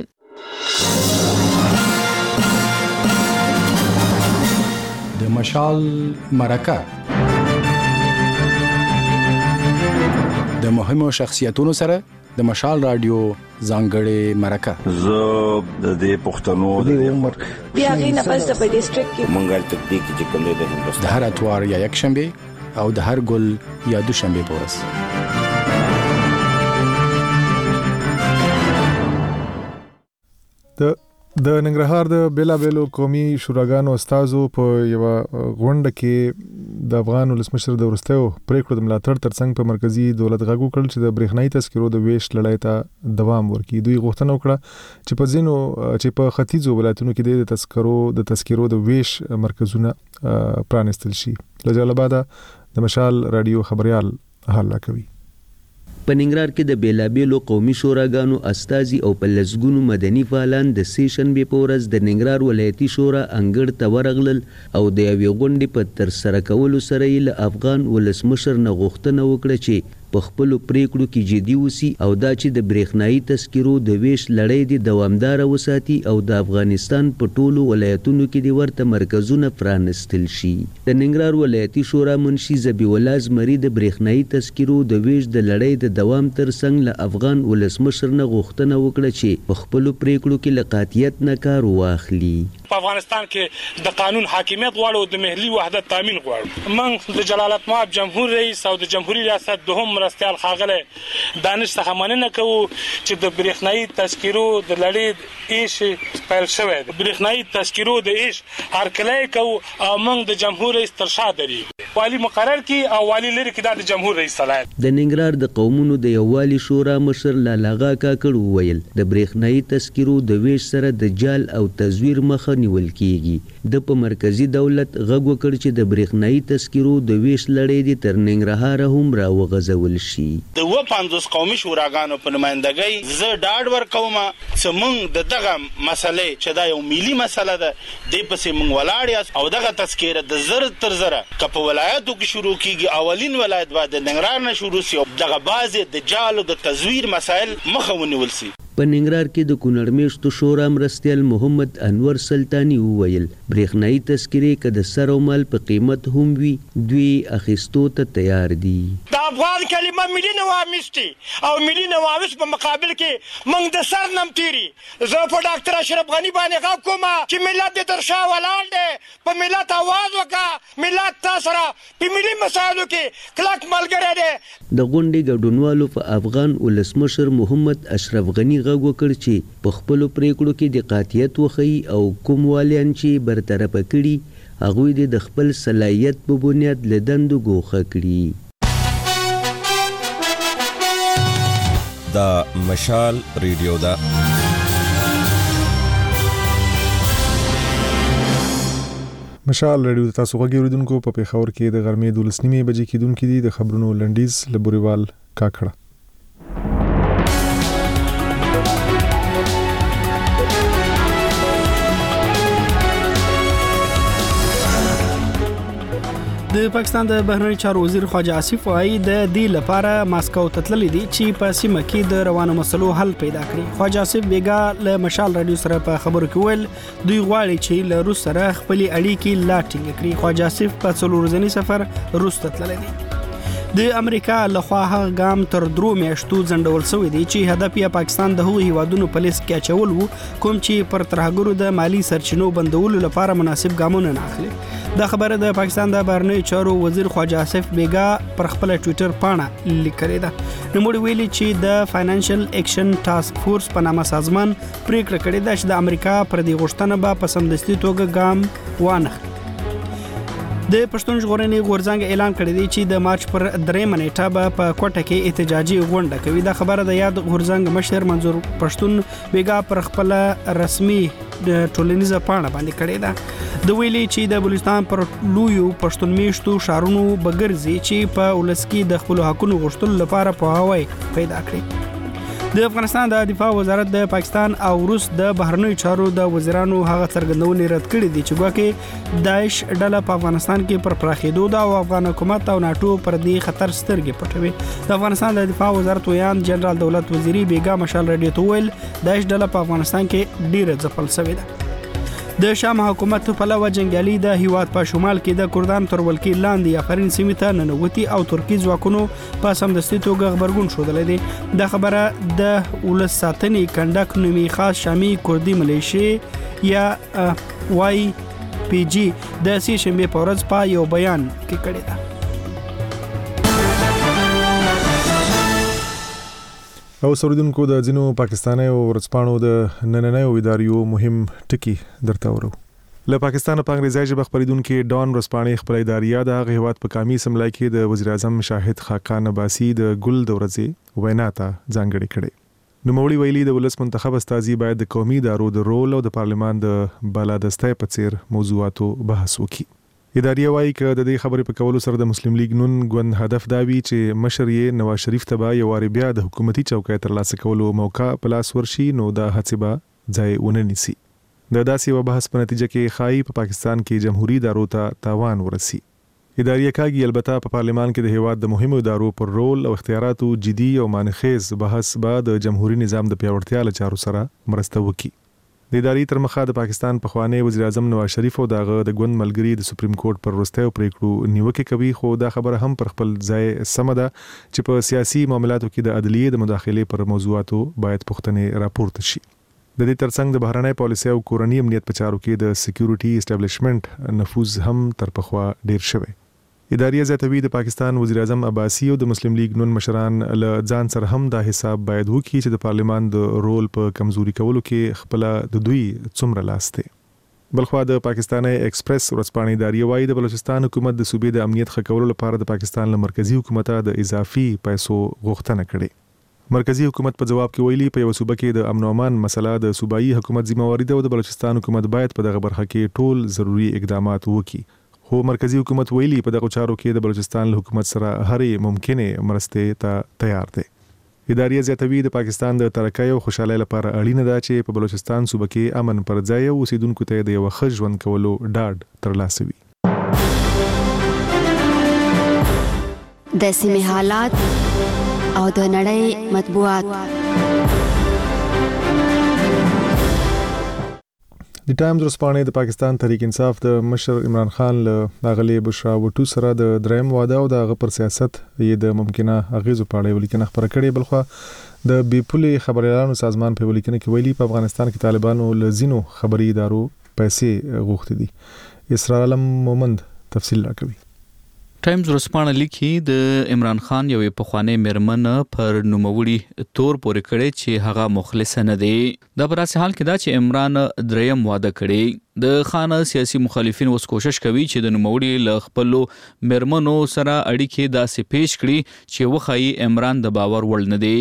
د مشال مرکه د مهمو شخصیتونو سره د مشال رادیو ځانګړې مرکه زه د دې پښتنو د عمر بیا غي نه پس په ډیسټریکټ کې منګل تکتیک چې کوم دی د هندوستان د هر اتوار یا یک شنبه او د هر ګل یا دوشنبه پورس د د ننګرهار د بیلابېلو قومي شوراګانو استادو په یو غونډه کې د افغان ولسمشر د ورستیو پریکړو د ملاتړ ترڅنګ په مرکزی دولت غږ وکړ چې د برېښنايي تذکرو د ویش لړۍ ته دوام ورکړي. دوی غوښتنه وکړه چې په ځینو چې په ختیځو ولایتونو کې د تذکرو د تذکرو د ویش مرکزونه پرانستل شي. له جلال آباد د مشال رادیو خبريال حل کوي. په ننګرهار کې د بیلابېلو قومي شوراګانو استازي او په لسګونو مدني فعالان د سې شنبې په ورځ د ننګرهار ولایتي شورا انګړ ته ورغلل او د یوې غونډې په ترسره کولو سره یې له افغان ولسمشر نه غوښتنه وکړه چې په خپلو پریکړو کې جدي وسی او دا چې د برېښنايي تذکرو د ویش لړۍ د دوامداره وساتي او د افغانستان په ټولو ولایتونو کې د ورته مرکزونه پرانستل شي. د ننګرهار ولایتي شورا منشي ذبیح الله زمري د برېښنايي تذکرو د ویش د لړۍ د دوام ترڅنګ له افغان ولسمشر نه غوښتنه وکړه چې په خپلو پریکړو کې له قاطعیت نه کار واخلي. په افغانستان کې د قانون حاکمیت غواړو، د مهلي وحدت تامین غواړو. من د جلالت مآب جمهور رئیس او د جمهوریت ریاست دوهم مرستیال خاغله دانش څخه مننه کوو چې د برېښنايي تذکرو د لړۍ ایش پیل شوی دی. برېښنايي تذکرو د ایش هرکلی کوو او موږ د جمهور رئیس تر شا درېږو. والی مقرر کی او والی لري کې د جمهور رئیس صلاحیت. د ننګرهار د قومونو د یووالي شورا مشر لالاغا کاکړ وویل د برېښنايي تذکرو د ویش سره د جال او تزویر مخه نیول کیږي. د په مرکزی دولت غږ وکړ چې د برېښنايي تذکرو د ویش لړۍ د تر ننګرهار هم راوغځول شي. د و پنځوس قومي شوراګانو په نمائندګۍ زه ډاډ ورکوم چې موږ د دغه مسلې چې دا یو ملي مسله ده د پسې موږ ولاړ یاست او دغه تذکره د زر تر زره کپ ولایتو کې شروع کیږي. اولین ولایت بعد د ننګرهار نه شروع شي او دغه بعضې د جال او د تزویر مسایل مخه ونیول شي. په ننګرهار کې د کونړ میشتو شورا مرستیال محمد انور سلطانی وویل برېښنايي تذکرې که د سر او مال په قیمت هم وي دوی اخیستو ته تیار دي. د افغان کلمه ملي نوامیس دي او ملي نوامیس په مقابل کې موږ د سر نم تیری. زه په ډاکټر اشرف غني باندې غږ کوم چې ملت دې تر شا ولاړ دی، په ملت آواز وکړه، ملت تا سره په ملي مسایلو کې کلک ملګری دی. د غونډې ګډونوالو په افغان ولسمشر محمد اشرف غني غږ وکړ چې په خپلو پریکړو کې د قاطعیت وښیي او کوم والیان چې برطرفه کړي هغوی دې د خپل صلاحیت په بنیاد له دندو ګوښه کړي. دا مشال ریډیو ده. مشال رادیو تاسو غوږی اوریدونکو په پیښور کې د غرمې دولس نیمې بجې کېدونکې دي د خبرونو لنډیز لبوریوال کاکړه. د پاکستان د بهرنی چارو وزیر خواجه آصف وایي د دې لپاره ماسکو ته تللی دي چې په سیمه کې د روانو مسلو حل پیدا کړي. خواجه آصف بیګا له مشال رادیو سره په خبرو کې ویل دوی غواړي چې له روس سره خپل اړیکې لا ټینګ کړي. خواجه آصف په څلور ورځنی سفر روس ته تللی دی. د امریکا لخوا هغه ګام تر درو میاشتو ځنډول شوی دی چې هدف یې پاکستان د هغو هیوادونو په لیست کې اچول وو کوم چې پر ترهګرو د مالی سرچینو بندولو لپاره مناسب ګامونه نه اخلي. دا خبره د پاکستان د بهرنی چارو وزیر خواجه آصف بیګا پر خپل ټوئیټر پاڼه لیکلې ده. نوموړي ویلي چې د فاینانشل اکشن ټاسک فورس په نامه سازمان پریکړه کړې ده چې د امریکا پر دې غوښتنه به په سمدستي توګه ګام وانخلي. د پښتون ژغورنې غورځنګ اعلان کړی دی چې د مارچ پر درېمه نیټه به په کوټه کې احتجاجي غونډه کوي. دا خبره د یاد غورځنګ مشر منظور پښتون بیګا پر خپل رسمي ټولنیزه پاڼه باندې کړی ده. د ویلي چې د بلوچستان پر لویو پښتون میشتو شارونو بګرځي چې په ولس کې د خپل حقونو غوښتلو لپاره پوهاوی پیدا کړي. د افغانستان د دفاع وزارت د پاکستان او روس د بهرنیو چارو د وزیرانو هغه څرګندونې رد کړې دي چې ګواکې داعش ډله په افغانستان کې پر پراخېدو ده او افغان حکومت او ناټو پر دې خطر سترګې پټوي. د افغانستان د دفاع وزارت ویان جنرال دولت وزیری بیګا مشال رادیو ته ویل داعش ډله په افغانستان کې ډیره ځپل شوې ده. د شام حکومت په لور جنگیالي د هیواد په شمال کې د کردان تر ولکې لاندې افرین سیمې ته ننوتي او ترکی ځواکونو په سمدستي توګه خبرګون ښودلی دی. دا خبره د ولس ساتنې کنډک نومي خاص شامي کردي ملیشې یا واي پی جی د سې شنبې په ورځ په یو بیان کې کړې ده. او سوریدونکو د ځینو پاکستاني او ورځپاڼو د نننیو اداریو مهم ټکی درته ورو. له پاکستان په انګریزي ژبه خبرېدونکو ډان ورځپاڼې خپل اداریه د هیواد په قومي اسمبلی کې د وزیر اعظم شاهد خاقان عباسي د ګل د ورځې وینا ته ځانګړې کړې. نوموړي ویلي د ولس منتخب استازي باید د قومي ادارو د رول او د پارلمان د بالادستۍ په څیر موضوعاتو بحث وکړي. اداري وایي چې د دې خبرې په کولو سره د مسلم لیگ نون ګوند هدف دا وی چې مشر یې نواز شریف ته به یو واری بیا د حکومتي چوکۍ ترلاسه کولو موقع په لاس ورشي نو دا هڅه به ځای ونه نیسي. د داسې و بحث په نتیجه کې خای په پاکستان کې جمهوریت ادارو ته تاوان ورسي. اداري کاږي البته په پارلمان کې د هیواد د مهمو ادارو پر رول او اختیاراتو جدي او مانخیز بحث به د جمهوریت نظام د پیاوړتیا لپاره سره مرسته وکړي. د اداري تر مخه د پاکستان په خوانی وزیر اعظم نواز شریف او دغه د ګوند ملګری د سپریم کورټ پر وروستیو پریکړو نیوکه کوي خو دا خبره هم پر خپل ځای سم ده چې په سیاسي معاملاتو کې د عدلیې د مداخلې پر موضوعاتو باید پوښتنې راپورته شي. د دې ترڅنګ د بهرنۍ پالیسي او کورنی امنیت په چارو کې د سکیورټي اسټابلیشمنت نفوذ هم تر پخوا ډیر شوی. اداري زیاتوي د پاکستان وزیر اعظم عباسي او د مسلم لیگ نون مشران له ځان سره هم دا حساب باید وکړي چې د پارلمان د رول په کمزوري کولو کې خپل د دوی څومره لاس دی. بلخوا د پاکستاني ایکسپریس ورځپاڼې اداري وایي د بلوچستان حکومت د صوبې د امنیت ښه کولو لپاره د پاکستان له مرکزی حکومت د اضافي پیسو غوښتنه کړې. مرکزی حکومت په جواب کې ویلي په یو صوبه کې د امن او امان مسله د صوبایي حکومت ذمہواری ده او د بلوچستان حکومت باید په دغه برخه کې ټول ضروري اقدامات وکړي. خو مرکزی حکومت ویلي په دغه چارو کې د بلوچستان له حکومت سره هرې ممکنه مرستې ته تیار دی. اداري زیاتوي د پاکستان د ترقۍ او خوشحالۍ لپاره اړینه ده چې په بلوچستان صوبه کې امن پر ځای او اوسیدونکو ته د یو ښه ژوند کولو ډاډ ترلاسه وي. د سیمې حالات او د نړۍ مطبوعات. د ټایمز ورځپاڼې د پاکستان تحریک انصاف د مشر عمران خان له اغلی بشرا وټو سره د دریم واده او د غ پر سیاست یې د ممکنه اغیزو په اړه ولیکنه خبره کړې. بلخوا د بیپولي خبريالانو سازمان په ولیکنه کې ویلي په افغانستان کې طالبانو لزینو خبري ادارو پیسې غوښتي دي. اسرا علم مومند تفصیل راکوي. ټایمز ورځپاڼه لیکي د عمران خان یوې پخوانۍ میرمن پر نوموړي تور پورې کړی چې هغه مخلص نه دی. دا په داسې حال کې دا چې عمران دریم واده کړی. د خان سیاسي مخالفین اوس کوشش کوي چې د نوموړي له خپلو میرمنو سره اړیکې داسې پیش کړي چې وښایي عمران د باور وړ نه دی.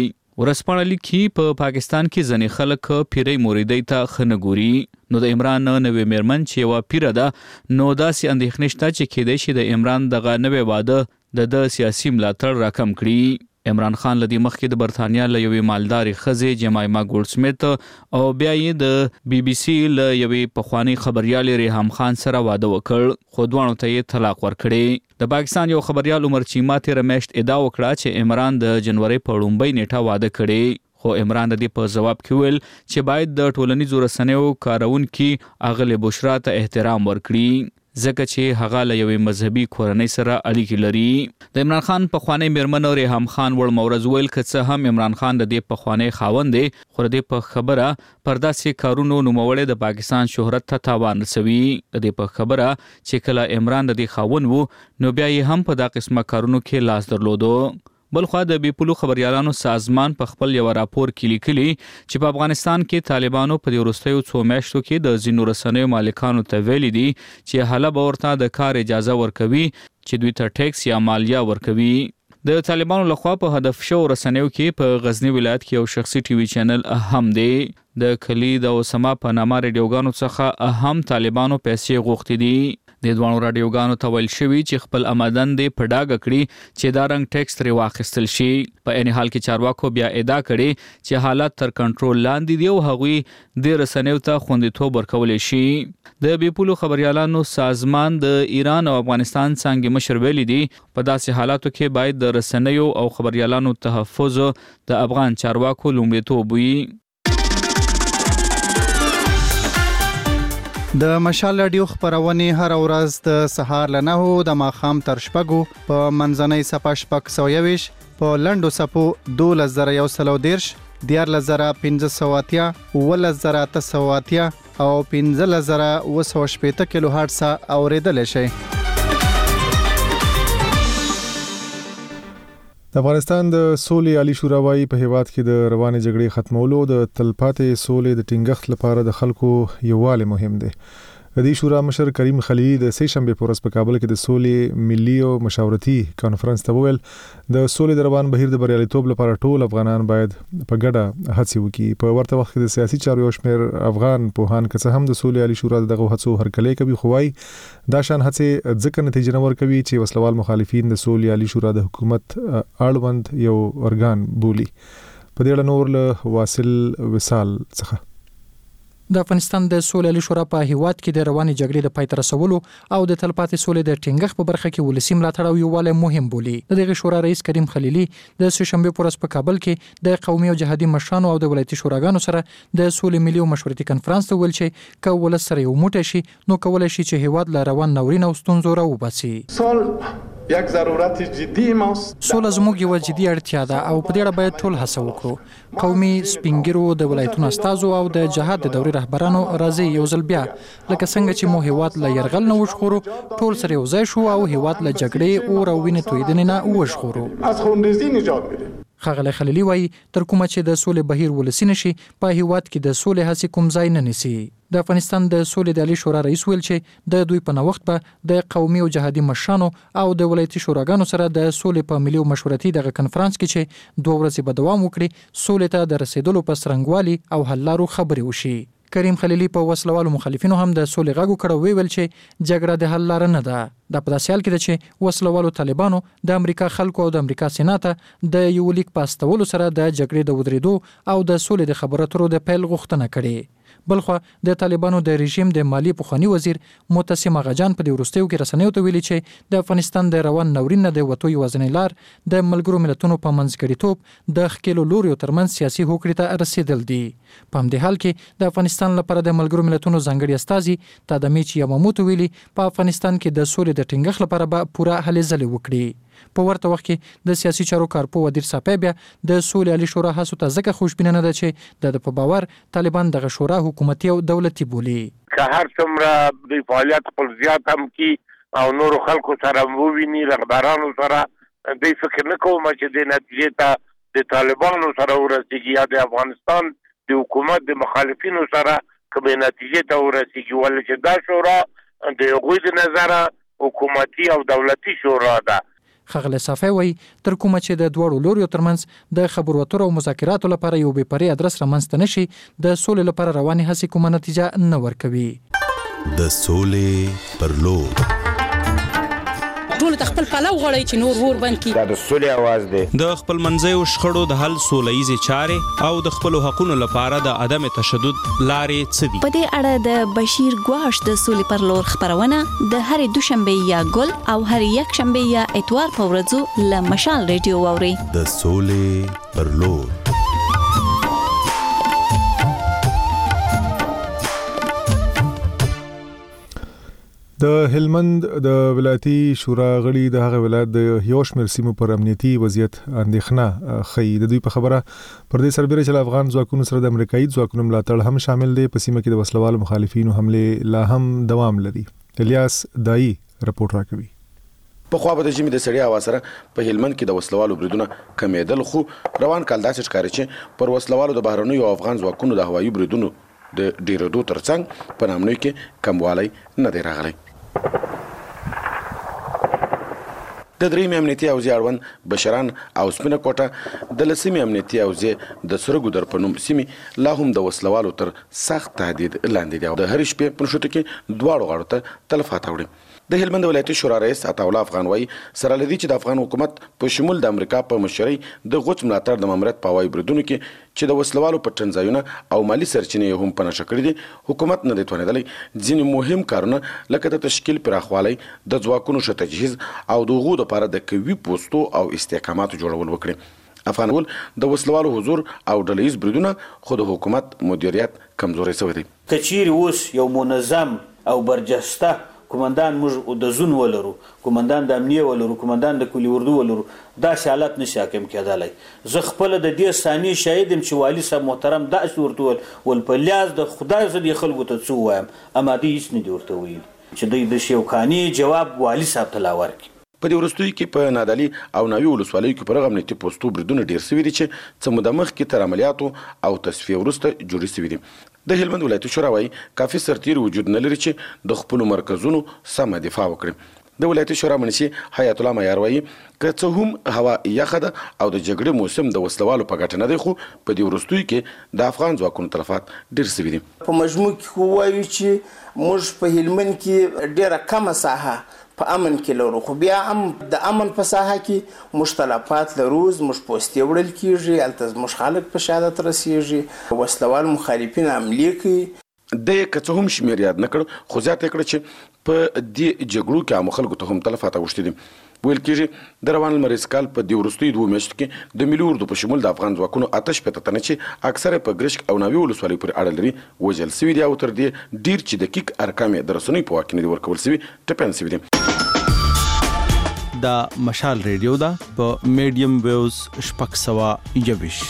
ورسپانه لیکي په پاکستان کې ځنې خلک پیری موریدۍ ته خنګوري. نو د عمران نوې میرمن چې یوه پیره ده نو داسې اندېښنې شته چې کېدای شي د عمران دغه نوې واده د د سیاسي ملاتړ راکم کړي. عمران خان لدی مخکې د برتانیا له یوې مالدارې ښځې جمایما ګولډ سمیت او بیا یې د بي بي سي له یوې پخوانۍ خبریالې ریحام خان سره واده وکړ، خو دواړو ته یې طلاق ورکړی. د پاکستان یو خبریال عمر چیما تېره میاشت ادعا وکړه چې عمران د جنوري په لومړۍ نیټه واده کړی، خو عمران د دې په جواب کې ویل چې باید د ټولنیزو رسنیو کارونکي اغلې بشرا ته احترام ورکړي ځکه چې هغه له یوې مذهبي کورنۍ سره اړیکې لري. د عمران خان پخوانی میرمن ریحام خان وړ مورز ویل که څه هم عمران خان د دې پخوانی خاوند دی، خو د دې په خبره پر داسې کارونو نوموړی د پاکستان شهرت ته تاوان رسوي. د دې په خبره چې کله عمران د دې خاوند وو نو بیا یې هم په دا قسمه کارونو کې لاس درلودو. بلخوا د بیپولو خبريالانو سازمان په خپل یو راپور کې لیکلي چې په افغانستان کې طالبانو په دې وروستیو څو میاشتو کې د ځینو رسنیو مالکانو ته ویلي دي چې حاله به ورته د کار اجازه ورکوي چې دوی ته ټیکس یا مالیه ورکوي. د طالبانو لخوا په هدف شو رسنیو کې په غزنی ولایت کې یو شخصي ټي وي چینل اهم دی. د کلید او سما په نامه ریډیوګانو څخه اهم طالبانو پیسې غوښتي دي. د دوانو رادیوګانو ته ویل شوي چې خپل آمدن دې په ډاګه کړي چې دا رنګ ټیکس ترې واخیستل شي. په عین حال کې چارواکو بیا ادعا کړې چې حالات تر کنټرول لاندې دي او هغوی د رسنیو ته خوندیتوب ورکولی شي. د بیپولو خبريالانو سازمان د ایران او افغانستان څنګه مشر ویلي دي په داسې حالاتو کې باید د رسنیو او خبريالانو تحفظ د افغان چارواکو لومړیتوب وي. د مشال رادیو خبرونه هر ورځ د سهار له نهو د ماښام تر شپږو په منځنۍ صفه شپږ سوه یویش په لنډو صفو دولس زره یو سل او دېرش دیارلس زره پنځه سوه اتیا اوولس زره اته سوه اتیا او پنځلس زره اوه سوه شپېته کیلو هرټز اورېدلی شئ. د افغانستان د سولې عالی شورا وايي په هیواد کې د روانې جګړې ختمولو د تلپاتې سولې د ټینګښت لپاره د خلکو یووالی مهم دی. د دې شورا مشر کریم خلیلي د سه شنبه په ورځ په کابل کې د سولې ملي او مشاورتي کانفرنس ته وویل د سولې د روان بهیر د بریالیتوب لپاره ټول افغانان باید په ګډه هڅې وکړي. په ورته وخت کې د سیاسي چارو یو شمېر افغان پوهان که څه هم د سولې عالی شورا دغه هڅو هرکلی کوي، خو وايي دا شان هڅې ځکه نتیجه نه ورکوي چې وسلوال مخالفین د سولې عالی شورا د حکومت اړوند یو ارګان بولي. په دې اړه نور له واصل وصال څخه د افغانستان د سولې عالی شورا په هیواد کې د روانې جګړې د پای ته رسولو او د تلپاتې سولې د ټینګښت په برخه کې ولسي ملاتړ او یووالی مهم بولي. د دغه شورا رئیس کریم خلیلي د سه شنبه په ورځ په کابل کې د قومي او جهادي مشرانو او د ولایتي شوراګانو سره د سولې ملي او مشورتي کانفرنس ته ویل چې که ولس سره یو موټی شي نو کولای شي چې هیواد له روان ناورین او ستونزو راوباسي. یک ضرورت جدی ماست. سوله زموږ یو جدي اړتیا ده او په دې اړه باید ټول هڅه وکړو. قومي سپینګیرو د ولایتونو استازو او د جهاد د دورې رهبرانو راځي یو ځل بیا لکه څنګه چې مو هیواد له يرغل نه وژغورو ټول سره یو ځای شو او هیواد له جګړې او راوینې تویدنې نه وژغورو. از خونریزی نجات بدیم. خغله خلیلي وایي تر کومه چې د سولې بهیر ولسی نشي په هیواد کې د سولې هڅې کوم ځای نه نیسي. د افغانستان د سولې د عالی شورا رئیس ویل چې د دوی په نوښت به د قومي او جهادي مشرانو او د ولایتي شوراګانو سره د سولې په ملي او مشورتي دغه کانفرنس کې چې دوه ورځې به دوام وکړي سولې ته د رسیدلو په څرنګوالي او حل لارو خبرې وشي. کریم خلیلي په وسلوالو مخالفینو هم د سولې غږ وکړ ویل چې جګړه د حل لار نه ده. دا په داسې حال کې ده چې وسلوالو طالبانو د امریکا خلکو او د امریکا سېنات د یو لیک په استولو سره د جګړې د ودرېدو او د سولې د خبرو اترو د پیل غوښتنه کړې. بلخوا د طالبانو د رژیم د مالی پخوانی وزیر متسم اغاجان په دې وروستیو کې رسنیو ته ویلي چې د افغانستان د روان ناورین نه د وتو یوازینۍ لار د ملګرو ملتونو په منځګړیتوب د ښکېلو لوریو ترمنځ سیاسي هوکړې ته رسیدل دي. په همدې حال کې د افغانستان لپاره د ملګرو ملتونو ځانګړي استازي تادمیچ یاماموتو ویلي په افغانستان کې د سولې د ټینګښت لپاره به پوره هلې ځلې وکړي. په ورته وخت کې د سیاسي چارو کارپو ودیر صاحب بیا د سولې عالی شورا هڅو ته ځکه خوشبینه نه ده چې د په باور طالبان دغه شورا حکومتي او دولتي بولي. که هر څومره د فعالیت خپل زیات هم کی او نور خلکو سره وویني رهبرانو سره د فکر نه کوم چې د نتیجې ته د طالبانو سره ورسیږي یا د افغانستان د حکومت د مخالفینو سره کومه نتیجې ته ورسیږي ولې چې دا شورا د هغوی د نظر حکومتي او دولتي شورا ده. خغله صافي وایي تر کومه چې د دوړو لوريو ترمنځ د خبرو اترو او مذاکراتو لپاره یو بې پرې ادرس رامنځته نشي د سولې لپاره رواني هڅې کومه نتیجه نه ورکوي. د سولې پر لور ټول خپل پلو غړی چې نور ور بند کی دا د سولې आवाज دی. د خپل منځیو شخړو د حل سولهیزې چارې او د خپل حقوقو لپاره د عدم تشدد لارې څه دي. په دې اړه د بشیر ګواش د سولې پر لور خبرونه د هرې دوشنبه یا ګل او هر یک شنبه یا اتوار په ورځو له مشال ریډیو واوري. د سولې پر لور. د هلمند د ولایتي شورا غړي د هغه ولایت د یو شمېر سیمو پر امنیتي وضعیت اندېښنه ښیي. د دوی په خبره پر دې سربېره چې افغان ځواکونو سره د امریکایي ځواکونو ملاتړ هم شامل دی. په سیمه کې د وسلوالو مخالفینو حملې لا هم دوام لري. الیاس دایی رپورټ راکوي. په خوا به د ژمي د سړې هوا سره په هلمند کې د وسلوالو بریدونه کمیدل، خو روان کال داسې ښکاري چې پر وسلوالو د بهرنیو افغان ځواکونو د هوایي بریدونو د ډیرېدو ترڅنګ په نامنوي کې کموالی نه دی راغلی. د درېیمې امنیتي حوزې اړوند بشران او سپینه کوټه د لسمې امنیتي حوزې د سره ګودر په نوم سیمې لا هم د وسلوالو تر سخت تهدید لاندې دي او د هرې شپې په نښتو کې دواړو غاړو ته تلفات اوړي. د هلمند ولایتي شورا رئیس عطاالله افغان وایي سره له دې چې د افغان حکومت په شمول د امریکا په مشرۍ د غوڅ ملاتړ د ماموریت په هوایي بریدونو کې چې د وسلوالو پټن ځایونه او مالی سرچینې هم په نښه کړي دي، حکومت نه دی توانېدلی ځینې مهم کارونه لکه د تشکیل پراخوالی، د ځواکونو ښه تجهیز او د هغو دپاره د قوي پوستو او استحکاماتو جوړول وکړي. افغان ول د وسلوالو حضور او ډلهییز بریدونه خو د حکومت مدیریت کمزوری شوی دی. کچیر اوس یو منظم او برجسته کومندان موږ د زون ولرو، کومندان د امنیه ولرو، کومندان د کلی اردو ولرو، دا حالت نشي حاکم کېدلی. زه خپل د دې ثاني شاهدم چې والي صاحب محترم داسې ورته وویل ول په لیاز د خدای زه دې خلکو ته څه ووایم، اما دوی هېڅ نه دي ورته ویلي چې دوی د شوکاني جواب والي صاحب ته لا ورکړي. په دې وروستیو کې په نادعلي او ناوې ولسوالیو کې پر هغه امنیتي پوستو بریدونه ډېر سوي دي چې څه موده مخکې تر عملیاتو او تصفیې وروسته جوړې سوي دي. د هلمند ولایتي شورا وایي کافي سرتیري وجود نه لري چې د خپلو مرکزونو سمه دفاع وکړي. د ولایتي شورا منشي حیات الله معیار وایي که څه هم هوا یخه ده او د جګړې موسم د وسلوالو په ګټه نه دی، خو په دې وروستیو کې د افغان ځواکونو تلفات ډېر سوي دي. په مجموع کې وایو چې موږ په هلمند کې ډېره کمه ساحه په امن کې لرو، خو بیا هم د امن په ساحه کې موږ تلفات لرو، زموږ پوستې وړل کېږي، هلته زموږ خلک په شهادت رسېږي، وسلوال مخالفین حملې کوي. د که څه هم شمېر یاد نه کړ، خو زیاته یې کړه چې په دې جګړو کې عامو خلکو ته هم تلفات اوښتي دي. ویل کېږي د روان لمریز کال په دې وروستیو دوو میاشتو کې د ملي اردو په شمول د افغان ځواکونو اته شپېته تنه چې اکثره په ګرشک او ناوې ولسوالۍ پورې اړه لري وژل سوي دي او تر دې ډېر چې دقیق ارقام یې د رسنیو په واک کې نه دي ورکول سوي ټپیان سوي دي. دا مشال ریډیو ده په میډیم ویوز شپږ سوه یویش.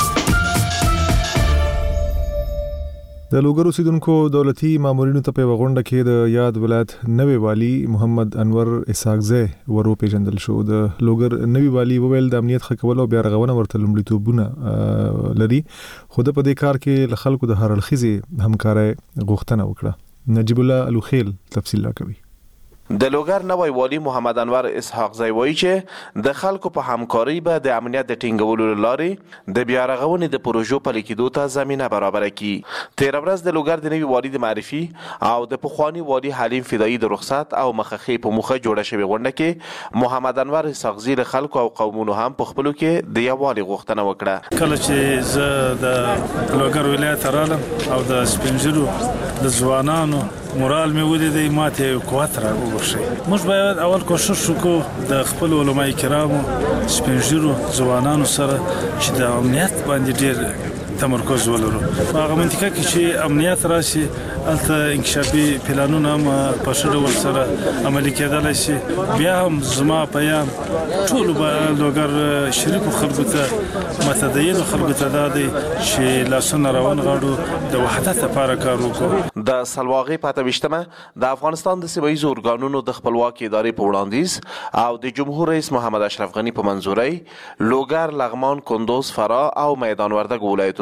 د لوګر اوسیدونکو دولتي مامورینو ته په غونډه کې د یاد ولایت نوی والی محمد انور اسحاقزی ورو پیژندل شو. د لوګر نوی والی وویل د امنیت ښه کول او بیا رغونه ورته لومړیتوبونه لري، خو د په دې کار کې له خلکو د هر اړخیزې همکارۍ غوښتنه وکړه. نجیب الله الوخیل تفصیل راکوي. د لوګر نوی والی محمد انور اسحاقزی وایي چې د خلکو په همکارۍ به د امنیت د ټینګولو له لارې د بیا رغونې د پروژو پلي کېدو ته زمینه برابره کړي. تېره ورځ د لوګر د نوي والي د معرفي او د پخواني والي حلیم فدایي د رخصت او مخخې په موخه جوړه شوې غونډه کې محمد انور اسحاقزی له خلکو او قومونو هم په خپلو کې د یووالي غوښتنه وکړه. کله چې زه د لوګر ولایت رالم او د سپین ږیرو د ځوانانو مورال مې ولیدی، ماته یو قوت را وبخښي. موږ باید اول کوشش وکړو د خپل علماء کرامو سپین ږیرو ځوانانو سره چې د امنیت باندې ډېر تمرکز ولرو. په هغه منطقه کې چې امنیت راشي هلته انکشافي پلانونه هم په ښه ډول سره عملي کېدلی شي. بیا هم زما پیام ټولو لوګر شریفو خلکو ته متدینو خلکو ته دا دی چې لاسونه راونغاړو، د وحدت لپاره کار وکړو. د سلواغې په اته ویشتمه د افغانستان د سیمه ییزو ارګانونو د خپلواکۍ ادارې په وړاندیز او د جمهور رئیس محمد اشرف غني په منظورۍ لوګر، لغمان، کندوز، فراه او میدان وردګ ولایتونو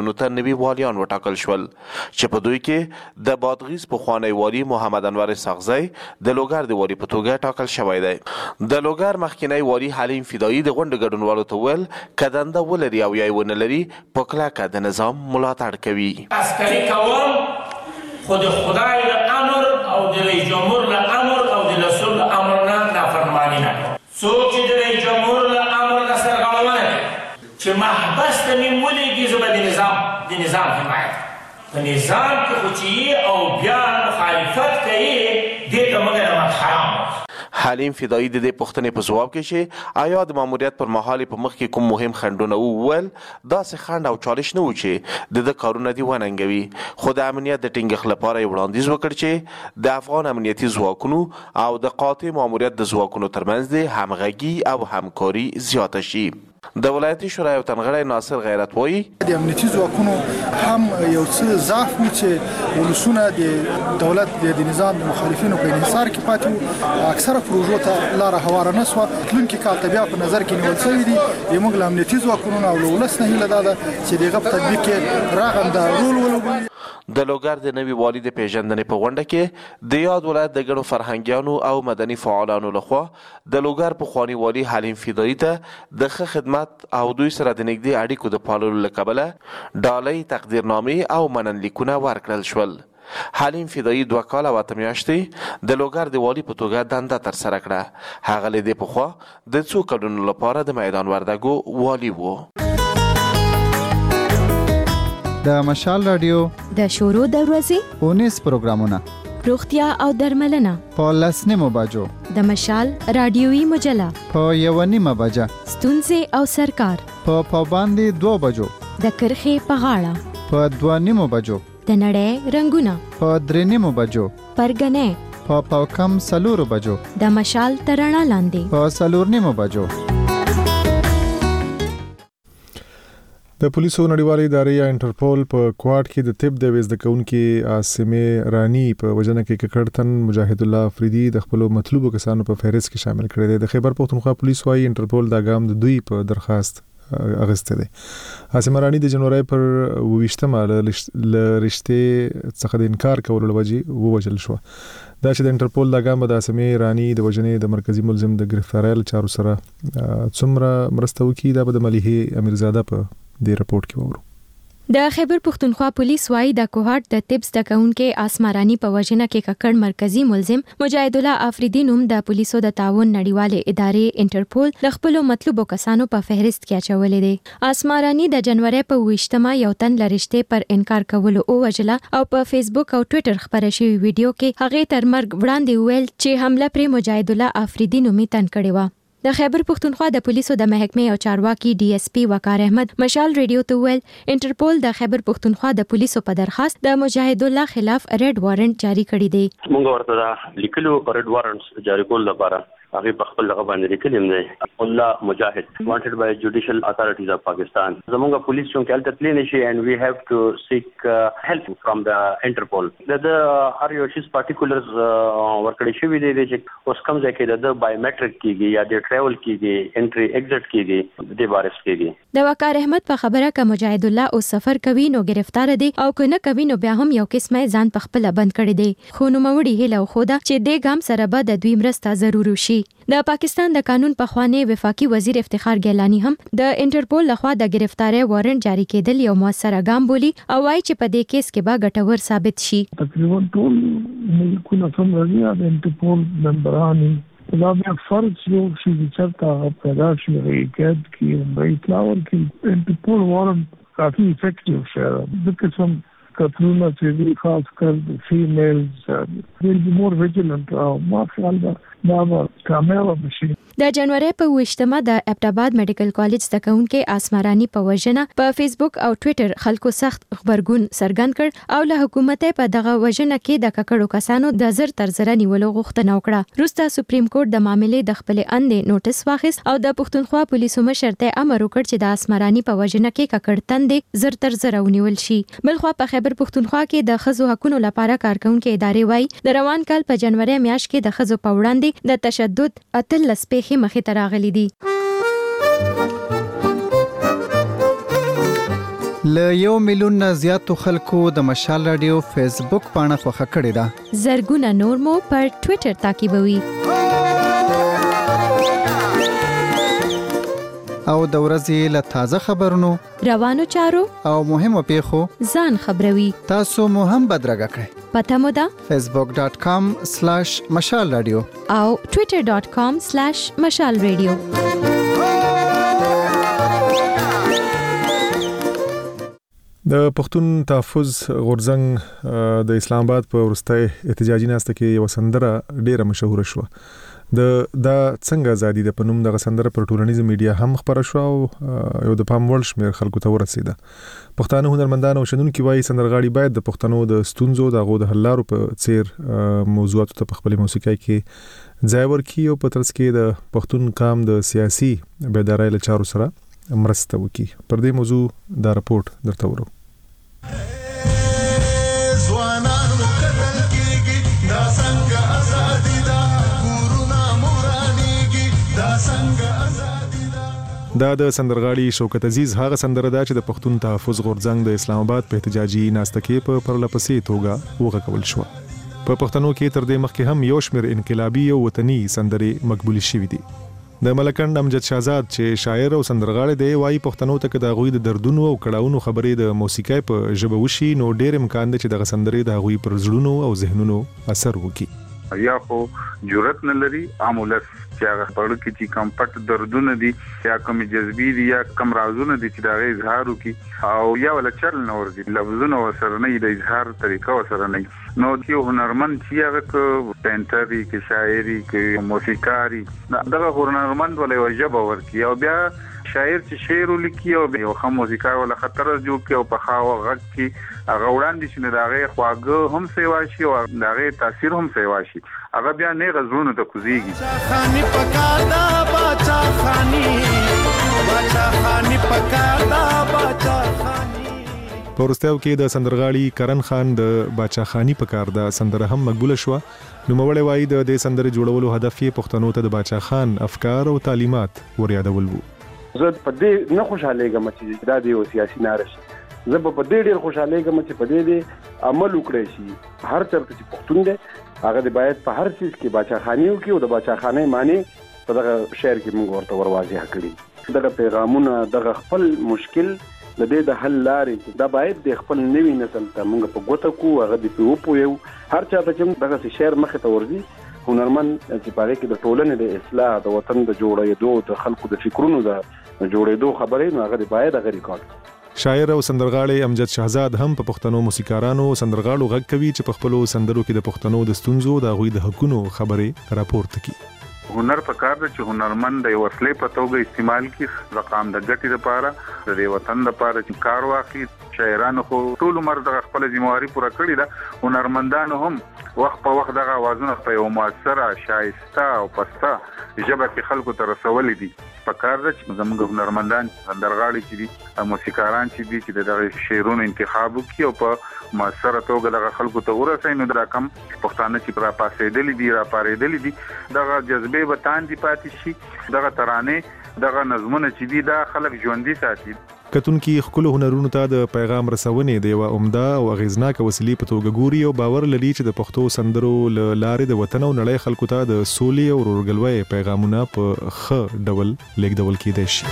ځایونو ته نوي والیان وټاکل شول چې په دوی کې د بادغیس پخوانی والی محمد انور اسحاقزی د لوګر د والی په توګه ټاکل شوی دی. د لوګر مخکینی والی حلیم فدایي د غونډې ګډونوالو ته ویل که دنده ولري او یا یې ونه لري په کلکه د نظام ملاتړ کوي. عسکري کوم خو د خدای له امر او د رئیس جمهور له امر او د رسول له امر نه نافرماني نه کوي. څوک چې د رئیس جمهور له امر نه سرغړونه کوي چې محبس ته مې ولیږي زه به د نظام د نظام حمایت په نظام کې خو چې او بیا مخالفت کوي دې ته مګر حرام. حلیم فدایي د دې پوښتنې په ځواب کې چې آیا د ماموریت پر مهال په مخ کې کوم مهم خنډونه وویل داسې خنډ او چالش نه و چې د ده کارونه دې وننګوي، خو د امنیت د ټینګښت لپاره یې وړاندیز وکړ چې د افغان امنیتي ځواکونو او د قاطع ماموریت د ځواکونو ترمنځ د همغږي او همکاري زیاته شي. د ولایتي شورا یو تنغړی ناصر غیرت وایي د امنیتي ځواکونو هم یو څه ضعف وي چې ولسونه د دولت د نظام د مخالفینو په انحصار کې پاتې وو. اکثره پروژو ته لاره هواره نه سوه. تلونکي کال ته بیا په نظر کې نیول شوي دي. زموږ له امنیتي ځواکونو او له ولس نه هیله دا ده چې د هغه په تطبیق کې رغنده رول ولوبوي. د لوګر د نوي والي د پیژندنې په غونډه کې د یاد ولایت د ګڼو فرهنګیانو او مدني فعالانو لخوا د لوګر پخواني والي حلیم فدایي ته د ښه خدمت او دوی سره د نږدې اړیکو د پاللو له کبله ډالۍ، تقدیرنامې او مننلیکونه ورکړل شول. حلیم فدایي دوه کاله او اته میاشتې د لوګر د والي په توګه دنده ترسره کړه. هغه له دې پخوا د څو کلونو لپاره د میدان وردګو والي و. د مشال رادیو د شورو د ورځې اونیس پروګرامونه روغتیا او درملنه په لسنیمو بجو د مشال رادیوي مجله په یو نیمه بجه ستونزې او سرکار په پاباندې دوه بجو د کرخې په غاړه په دوه نیمو بجو د نړۍ رنگونه په درې نیمو بجو پرګنې په پاوکم سلورو بجو د مشال ترڼا لاندې په سلور نیمو بجو. د پولیسو نړیوالې ادارې یا انټرپول په کوارټ کې د طب د وزده کوونکي عاصمه رانی په وجنه کې ککړتن مجاهد الله افریدي د خپل مطلوبو کسانو په فهرست کې شامل کړی دی. د خیبر پختونخوا پولیس وايي انټرپول دا ګام د دوی په درخواست اغسته دی. عاصمه رانی د جنوري پر ویشتمه ل رشته څخه د انکار کولو لوجې ووجل شو. دا چې د انټرپول دا ګام د عاصمه رانی د وجنې د مرکزی ملزم د گرفتاریل چارو سره څومره مرسته وکړي دا به د مليحه امیرزاده په د رپورت کې وورو. د خیبر پختونخوا پولیس وايي د کوهارت د طب زده کوونکي اسمرانی په وجنه کې ککړ مرکزی ملزم مجاهد الله افریدي نوم د پولیسو د تعاون نړیوالې ادارې انټرپول د خپل مطلوبو کسانو په فهرست کې اچولې دي. اسمرانی د جنوري په ویشتمه یو تن لرشته پر انکار کولو او وجله او په فیسبوک او ټوئیټر خبره شوی ویډیو کې هغه تر مرګ وړاندې ویل چې حمله پر مجاهد الله افریدي نومي تن کړی و. د خیبر پختونخوا د پولیسو د محکمې او چارواکي ډي اس پی وقار احمد مشال ریډیو ته ویل انټرپول د خیبر پختونخوا د پولیسو په درخواست د مجاهد الله خلاف ریډ وارنټ جاری کړی دی. موږ ورته لیکلو ریډ وارنټس جاری کول لپاره هغه په خپل لغه باندې لیکلم دی الله مجاهد wanted by judicial authorities of Pakistan. زموږ پولیس څنګه کال تطلی نشي and we have to seek uh, help from the Interpol. د هر یو شیز پارټیکولرز ورکړی شوی دی چې اوس کوم ځای کې د بایومټریک کیږي یا د ټریول کیږي انټری ایگزټ کیږي د بارس کیږي. د وقار احمد په خبره ک مجاهد الله او سفر کوي نو گرفتار دی او کنه کوي نو بیا هم یو قسمه ځان په خپل بند کړی دی. خو نو موري هله خو دا چې د ګام سره به د دوی مرسته ضروري شي. د پاکستان د قانون پخوانی وفاقي وزیر افتخار ګیلانی هم د انټرپول لخوا د گرفتاری وارنټ جاری کېدل یو موثره ګام بولی او وايي چې په دې کیس کې به ګټور ثابت شي. تقریبا ټول ملکونه سم راځي د انټرپول ممبران دا بیا فرض یو شي چې چرته پیدا شي کېد کې مې اطلاع ورکړي انټرپول وارنټ کافي افیکټیو شي د قسم کتلونه چې دی خاص کر فیمیلز will be more vigilant او ما خیال دا دا کامیاب بشي. د جنوري په ویشتمه د ابټاباد میډیکل کالج زدهکونکي اسمرانی په وجنه په فیسبوک او ټوئیټر خلکو سخت خبرګون څرګند کړ او له حکومت په دغه وجنه کې د ککړو کسانو د زر تر زر نیولو غوښتنه وکړه. وروسته سپریم کورټ د معاملې د خپل اندې نوټس واخیست او د پښتونخوا پولیسو مشر ته امر وکړ چې د اسمرانی په وجنه کې ککړ تندې زر تر زر ونیول شي. بلخوا په خیبر پښتونخوا کې د خزو حقوقو لپاره کارکونکو ادارې وای د روان کال په جنوري میاشت کې د خزو په وړاندې د تشدد اتلس پیښې مخې ته راغلي دي. ل یو میلیون نه زیاتو خلکو د مشال رادیو فیسبوک پاڼه خوښه کړې ده. زرګونه نور مو پر ټوئیټر تعقیبوي. او د ورځې له تازه خبرونو، روانو چارو او مهمو پیښو ځان خبروي. تاسو مو هم بدرګه کړئ. پته مو ده facebook dot com slash مشال رادیو او twitter dot com slash مشال رادیو. د پښتون تحفظ غورځنګ د اسلام آباد په ورستۍ احتجاجي ناسته کې یو سندره ډیره مشهوره شوه. د دا څنګه ازادي د پنوم د سندره پر ټولنیز میډیا هم خبره شو او یو د پام وړ شمیر خلکو ته ورسیده. پښتانه هنرمندان او شنونکي وایي سندرغاړي باید د پښتنو د ستونزو د غو د حل لارو په څیر موضوعاتو ته په خپل موسیقۍ کې ځای ورکړي او په ترڅ کې د پښتون قام د سیاسي بیدارۍ له چارو سره مرسته وکړي. پر دې موضوع دا راپورټ درته ورو. دا د سندرغاړي شوکت عزیز هغه سندره ده چې د پښتون تحفظ غورځنګ د اسلام آباد په احتجاجي ناسته کې په پرلپسې توګه وغږول شو. په پښتنو کې تر دې مخکې هم یو شمېر انقلابي او وطني سندرې مقبول شوې دي. د ملکند امجد شهزاد چې شاعر او سندرغاړی دی وایي پښتنو ته د غوي د دردونو او کړهونو خبرې د موسیقۍ په ژبه وشي نو ډېر امکان دی چې د سندرې د غوي پر زړونو او ذهنونو اثر وکړي. یا خو جرأت نه لري عامولس چې هغه خبرو کې چې کم پټ دردونه دي یا کم جذبي دي یا کم رازونه دي چې دا غي اظهار وکي او یا ولا چل نه وردي لفظونه وسره نه د اظهار طریقه وسره نه نو چې هنرمند چې هغه ک پینټري کې شاعري کې موسیقاري دغه هنرمند ولې وجب ورکی او بیا شاعر چې شعر ولیکي او یو خام موسیقار ولا خطر جوړ کې او په خاو غږ کې هغه وړاندې چې داغه خواږه هم سیوا شي او داغه تاثیر هم سیوا شي هغه بیا نه غزونه ته کوزيږي. خاني پکادا باچا خاني باچا خاني پکادا باچا خاني. پورستاو کې د سندرغاړي کرن خان د باچا خاني پکار دا سندره هم مقبوله شو. نو مولوی وای د دې سندره جوړولو هدف یې پښتنو ته د باچا خان افکار او تعلیمات وريادول وو. زه په دې نه خوشاله ګم چې دا دی او سیاسي نارش زه په دې ډېر خوشاله ګم چې په دې دې عمل وکړي شي هر چرته چې پښتون دی هغه د باید په هر څه کې باچا خاني او کې او د باچا خاني معنی په دغه شعر کې موږ ورته ورواضح کړی دغه پیغامونه دغه خپل مشکل د دې د حل لارې دا باید د خپل نوي نسل ته موږ په ګوته کو هغه د پیوپو یو هر چا ته چې دغه شعر مخ ته ورځي هنرمند چې پاره کې د ټولنې د اصلاح د وطن د جوړېدو د خلکو د فکرونو د جوړېدو خبرې نو هغه باید هغه ریکارډ. شاعر او سندرغاړی امجد شهزاد هم په پښتنو موسیقارانو سندرغاړو غږ کوي چې په خپل سندرو کې د پښتنو د ستونزو د غوي د حقونو خبرې راپورته کوي. هنر په کار دی چې هنرمند د وسلې په توګه استعمال کړي رقم د ګټې لپاره د وطن لپاره چې کار واخلي. شاعرانو خو ټول عمر د خپل ځمواري پوره کړی ده هنرمندانو هم وخت په وخت دغه आवाजونه په یو موثره شایسته او پسته ژبه کې خلکو ته رسولې دي. په کار ده چې زموږ هنرمندان سندرغاړي چې دي موسیقاران چې دي چې دغه شعرونو انتخاب وکړي او په موثره توګه دغه خلکو ته ورسوي نو دا کم پښتانه چې را پاسېدلې دي را پارېدلې دي دغه جذبه وطن دي پاتې شي دغه ترانه دغه نظمونه چې دي دا خلک ژوندۍ ساتي. کتونکي خپل هنرونو ته د پیغام رسونې د یو عمده او اغیزناک وسیلې په توګه ګوري او باور لري چې د پښتو سندرو ل لارې د وطن او نړۍ خلکو ته د سولې او ورورګلوۍ پیغامونه په ښه ډول لیږدول کېدای شي.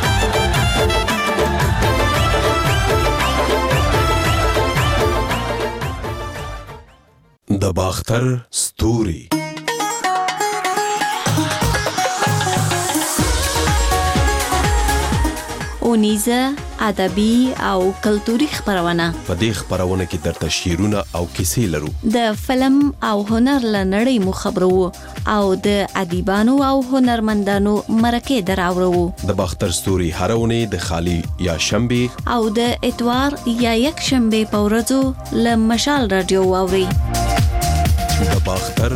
د باختر ستوري اونیزه ادبي او کلتوري خبرونه په دې خبرونه کې درته شعرونه او کیسې لرو د فلم او هنر لنړۍ مو خبرو او د ادیبانو او هنرمندانو مرکه دراورو د باختر ستوري هرونه د خالی یا شنبه او د اتوار یا یک شنبه په ورځو ل مشال رادیو واوري د باختر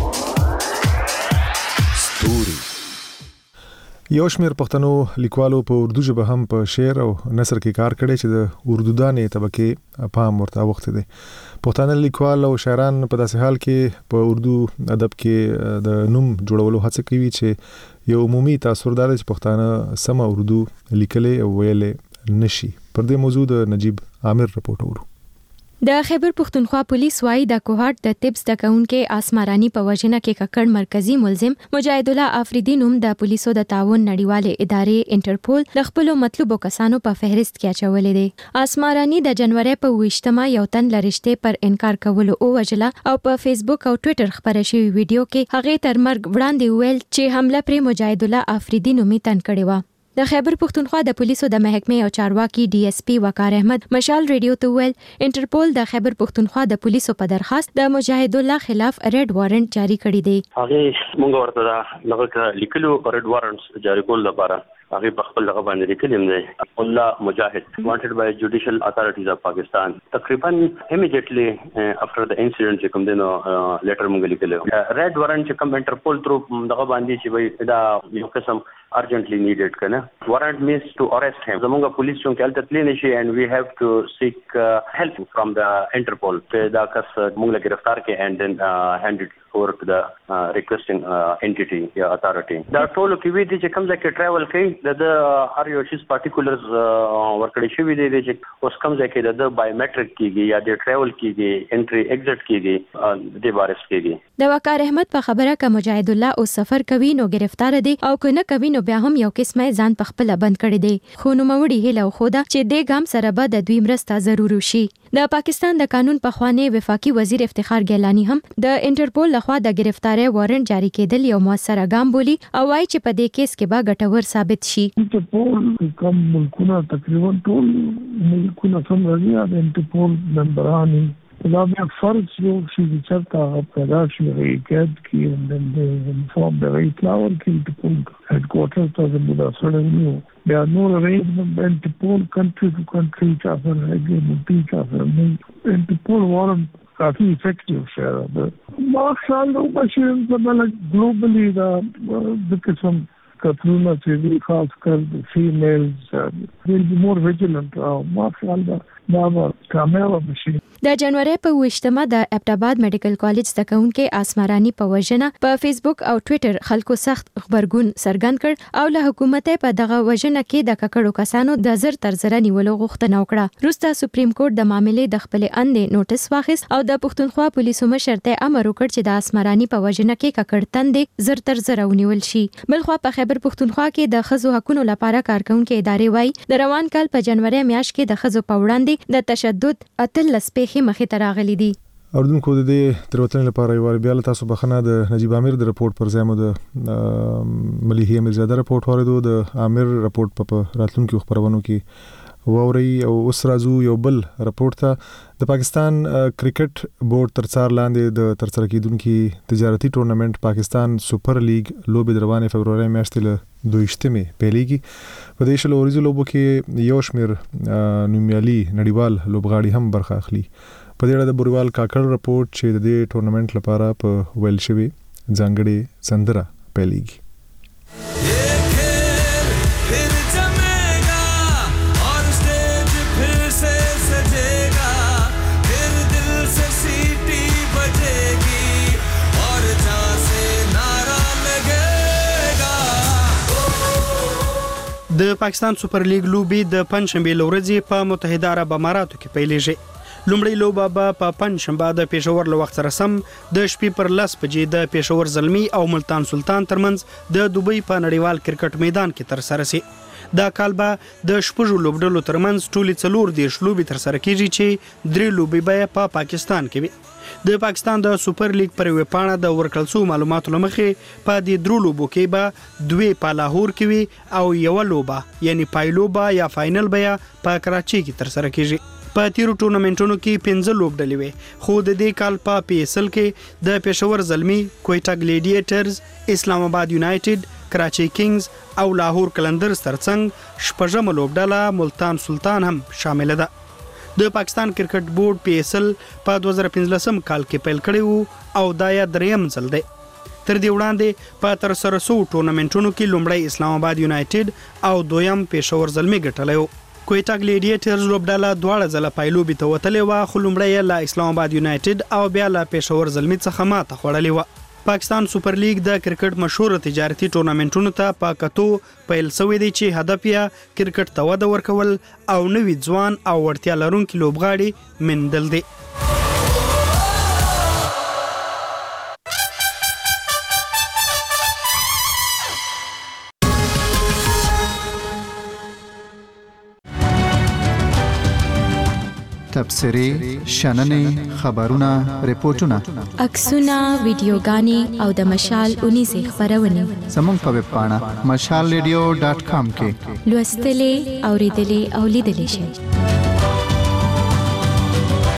ستوري. یو شمیر پښتنو لیکوالو په اردو ژبه هم په شعر او نثر کې کار کړی چې د اردو دانې طبقه پام ورته وخت دی. پښتانه لیکوال او شاعران په داسې حال کې په اردو ادب کې د نوم جوړولو هڅه کوي چې یو عمومي تاثر دار چې پښتانه سم اردو لیکلې او ویلې نشي. پر دې موضوع د نجیب عامر رپورټ اورو. د خیبر پختونخوا پولیس وايي د کوهاټ د تبس د کونکو آسمارانی په وژنه کې ککړ مرکزی ملزم مجاهد الله افریدی نوم د پولیسو د تعاون نړیواله ادارې انټرپول د خپل مطلوبو کسانو په فهرست کې اچولې دي. آسمارانی د جنوري په ویشتمه یو تن لرشته پر انکار کولو او وجلا او په فیسبوک او ټوئیټر خبره شوی ویډیو کې هغه تر مرګ وړاندې ویل چې حمله پر مجاهد الله افریدی نومي تن کړی و. د خیبر پختونخوا د پولیسو د محکمې او چارواکي ډي اس پی وقار احمد مشال ریډیو ته ویل انټرپول د خیبر پختونخوا د پولیسو په درخواست د مجاهد الله خلاف ریډ وارنټ جاری کړی دی. هغه مونږ ورته دا لغه لیکلو ریډ وارنټس جاری کول لپاره هغه په خپل لغه باندې لیکلم دی الله مجاهد wanted by judicial authorities of Pakistan. تقریبا immediately uh, after the incident چې کوم دنو لیټر مونږ لیکلو ریډ وارنټ چې کوم انټرپول تر دغه باندې چې دا یو قسم urgently needed کنه warrant means to arrest him. زمونږ پولیس چې کله تللی نشي and we have to seek uh, help from the Interpol چې دا کس مونږ له گرفتار کې and then uh, hand it over to the uh, requesting uh, entity یا authority. دا ټول کې وی دي چې کوم ځای کې travel کوي د هر یو شي particulars ورکړی شوی دی چې اوس کوم ځای کې د biometric کیږي یا د travel کیږي entry exit کیږي د بارس کیږي. د وقار احمد په خبره ک مجاهد الله او سفر کوي نو گرفتار دي او کنه کوي نو بیا هم یو قسمه ځان په خپل بند کړی دی خو نو موړي هله خو دا چې د ګام سره به د دوی مرسته ضروري شي. د پاکستان د قانون په خوانې وفاقي وزیر افتخار ګیلانی هم د انټرپول لخوا د گرفتاری وارنټ جاری کېدل یو موثره ګام بولی او وايي چې په دې کیس کې به ګټور ثابت شي. انټرپول کوم ملکونه تقریبا ټول ملکونه سم راځي د انټرپول ممبران دا بیا فرض یو چې چرته پیدا شي ریکټ کې د انفورم د ریټلاور کې د پول هډکوارټر ته د مدافعه نیو بیا نور ارینجمنت انټرپول کنټری ټو کنټری چافر هګي چافر نه انټرپول وارنټ کافی افیکټیو شهر ما خیال نو بشین زموږ ګلوبلی دا د قسم کترونه چې دی خاص کر فیمیلز ویل بی مور ویجیلنٹ ما خیال دا دا کامیاب بشي. د جنوري په ویشتمه د ابټاباد میډیکل کالج د کونکو آسمارانی په وژنه په فیسبوک او ټوئیټر خلکو سخت خبرګون څرګند کړ او له حکومت په دغه وژنه کې د ککړو کسانو د زر تر زر نیولو غوښتنه وکړه. وروسته سپریم کورټ د معاملې د خپل اندې نوټس واخیست او د پښتونخوا پولیسو مشر ته امر وکړ چې د آسمارانی په وژنه کې ککړ تندې زر تر زر ونیول شي. بلخوا په خیبر پښتونخوا کې د خزو حقوقو لپاره کارکونکو ادارې وایي د روان کال په جنوري میاشت کې د خزو په وړاندې د تشدد اتلس پیښې مخې ته راغلي دي. اردوونکو د دې تروتنې لپاره یو بیا له تاسو بخنه د نجیب عامر د رپورت پر ځای مو د مليحه امیرزاده رپورت اوریدو. د عامر رپورت په راتلونکو خبرونو کې ووري او اوس راځو یو بل رپورت ته. د پاکستان کرکټ بورډ تر څار لاندې د ترسره کیدونکو تجارتي ټورنمنت پاکستان سپر لیگ لوبې دروازه فبرवरी میاشتې له دویشتمه پیلېږي. په دې شلو ورځو لوبو کې یو شمیر نومیالي نړیوال لوبغاړي هم برخه اخلي. په دې اړه د بوروال کاکړ رپورت چې د دې ټورنمنت لپاره په ویل شوی ځانګړي سندره پیلېږي. د پاکستان سپر لیگ لوبې د پنځشنبه لورځي په متحده عرب اماراتو کې پیلېږي. لومړی لوبه به په پنځشنبه د پېښور له وخت سره سم د شپې پر لس بجې د پېښور زلمی او ملتان سلطان ترمنځ د دوبۍ په نړیوال کرکټ میدان کې ترسره شي. دا کال به د شپږو لوبډلو ترمنځ ټولې څلور دیرش لوبې ترسره کیږي چې درې لوبې به په پاکستان کې وي. د پاکستان د سپر لیگ پر وپاڼه د ورکړل شو معلوماتو لمخې په دې درو لوبو کې به دوی په لاهور کې وي او یو لوبه یعنی پایلوبه یا فائنل به په کراچي کې ترسره کیږي. په تیرو ټورنمنټونو کې پنځه لوبډلې وي خو د دې کال په پی ایس ال کې د پېښور زلمی، کویټا ګلیډیټرز، اسلام آباد یونایټډ، کراچي کینګز او لاهور کلندرز ترڅنګ شپږمه لوبډله ملتان سلطان هم شامل ده. د پاکستان کرکټ بورډ پی ایس ال په دوه زره پنځلسم کال کې پیل کړی وو او دا یې دریم ځل دی. تر دې وړاندې په ترسره شوو ټورنمنټونو کې لومړی اسلام آباد یونایټډ او دویم پېښور زلمی ګټلی وو. کویټا ګلیډیټرز لوبډله دواړه ځله پایلوبې ته وتلې وه خو لومړی یې له اسلام آباد یونایټډ او بیا له پېښور زلمي څخه ماته خوړلې وه. پاکستان سوپر لیګ د کرکټ مشهور تجارتي ټورنمنټونو ته په کتو پیل شوی دی چې هدف یې کرکټ ته وده ورکول او نوي ځوان او وړتیا لرونکي لوبغاړي مندل دي. تبصرې، شننې، خبرونه، ریپورتونه، عکسونه، ویډیوګانې او د مشال اونیزې خپرونې زموږ په ویب پاڼه مشال ریډیو ډاټ کام کې لوستلې، اوریدلې او لیدلې شئ.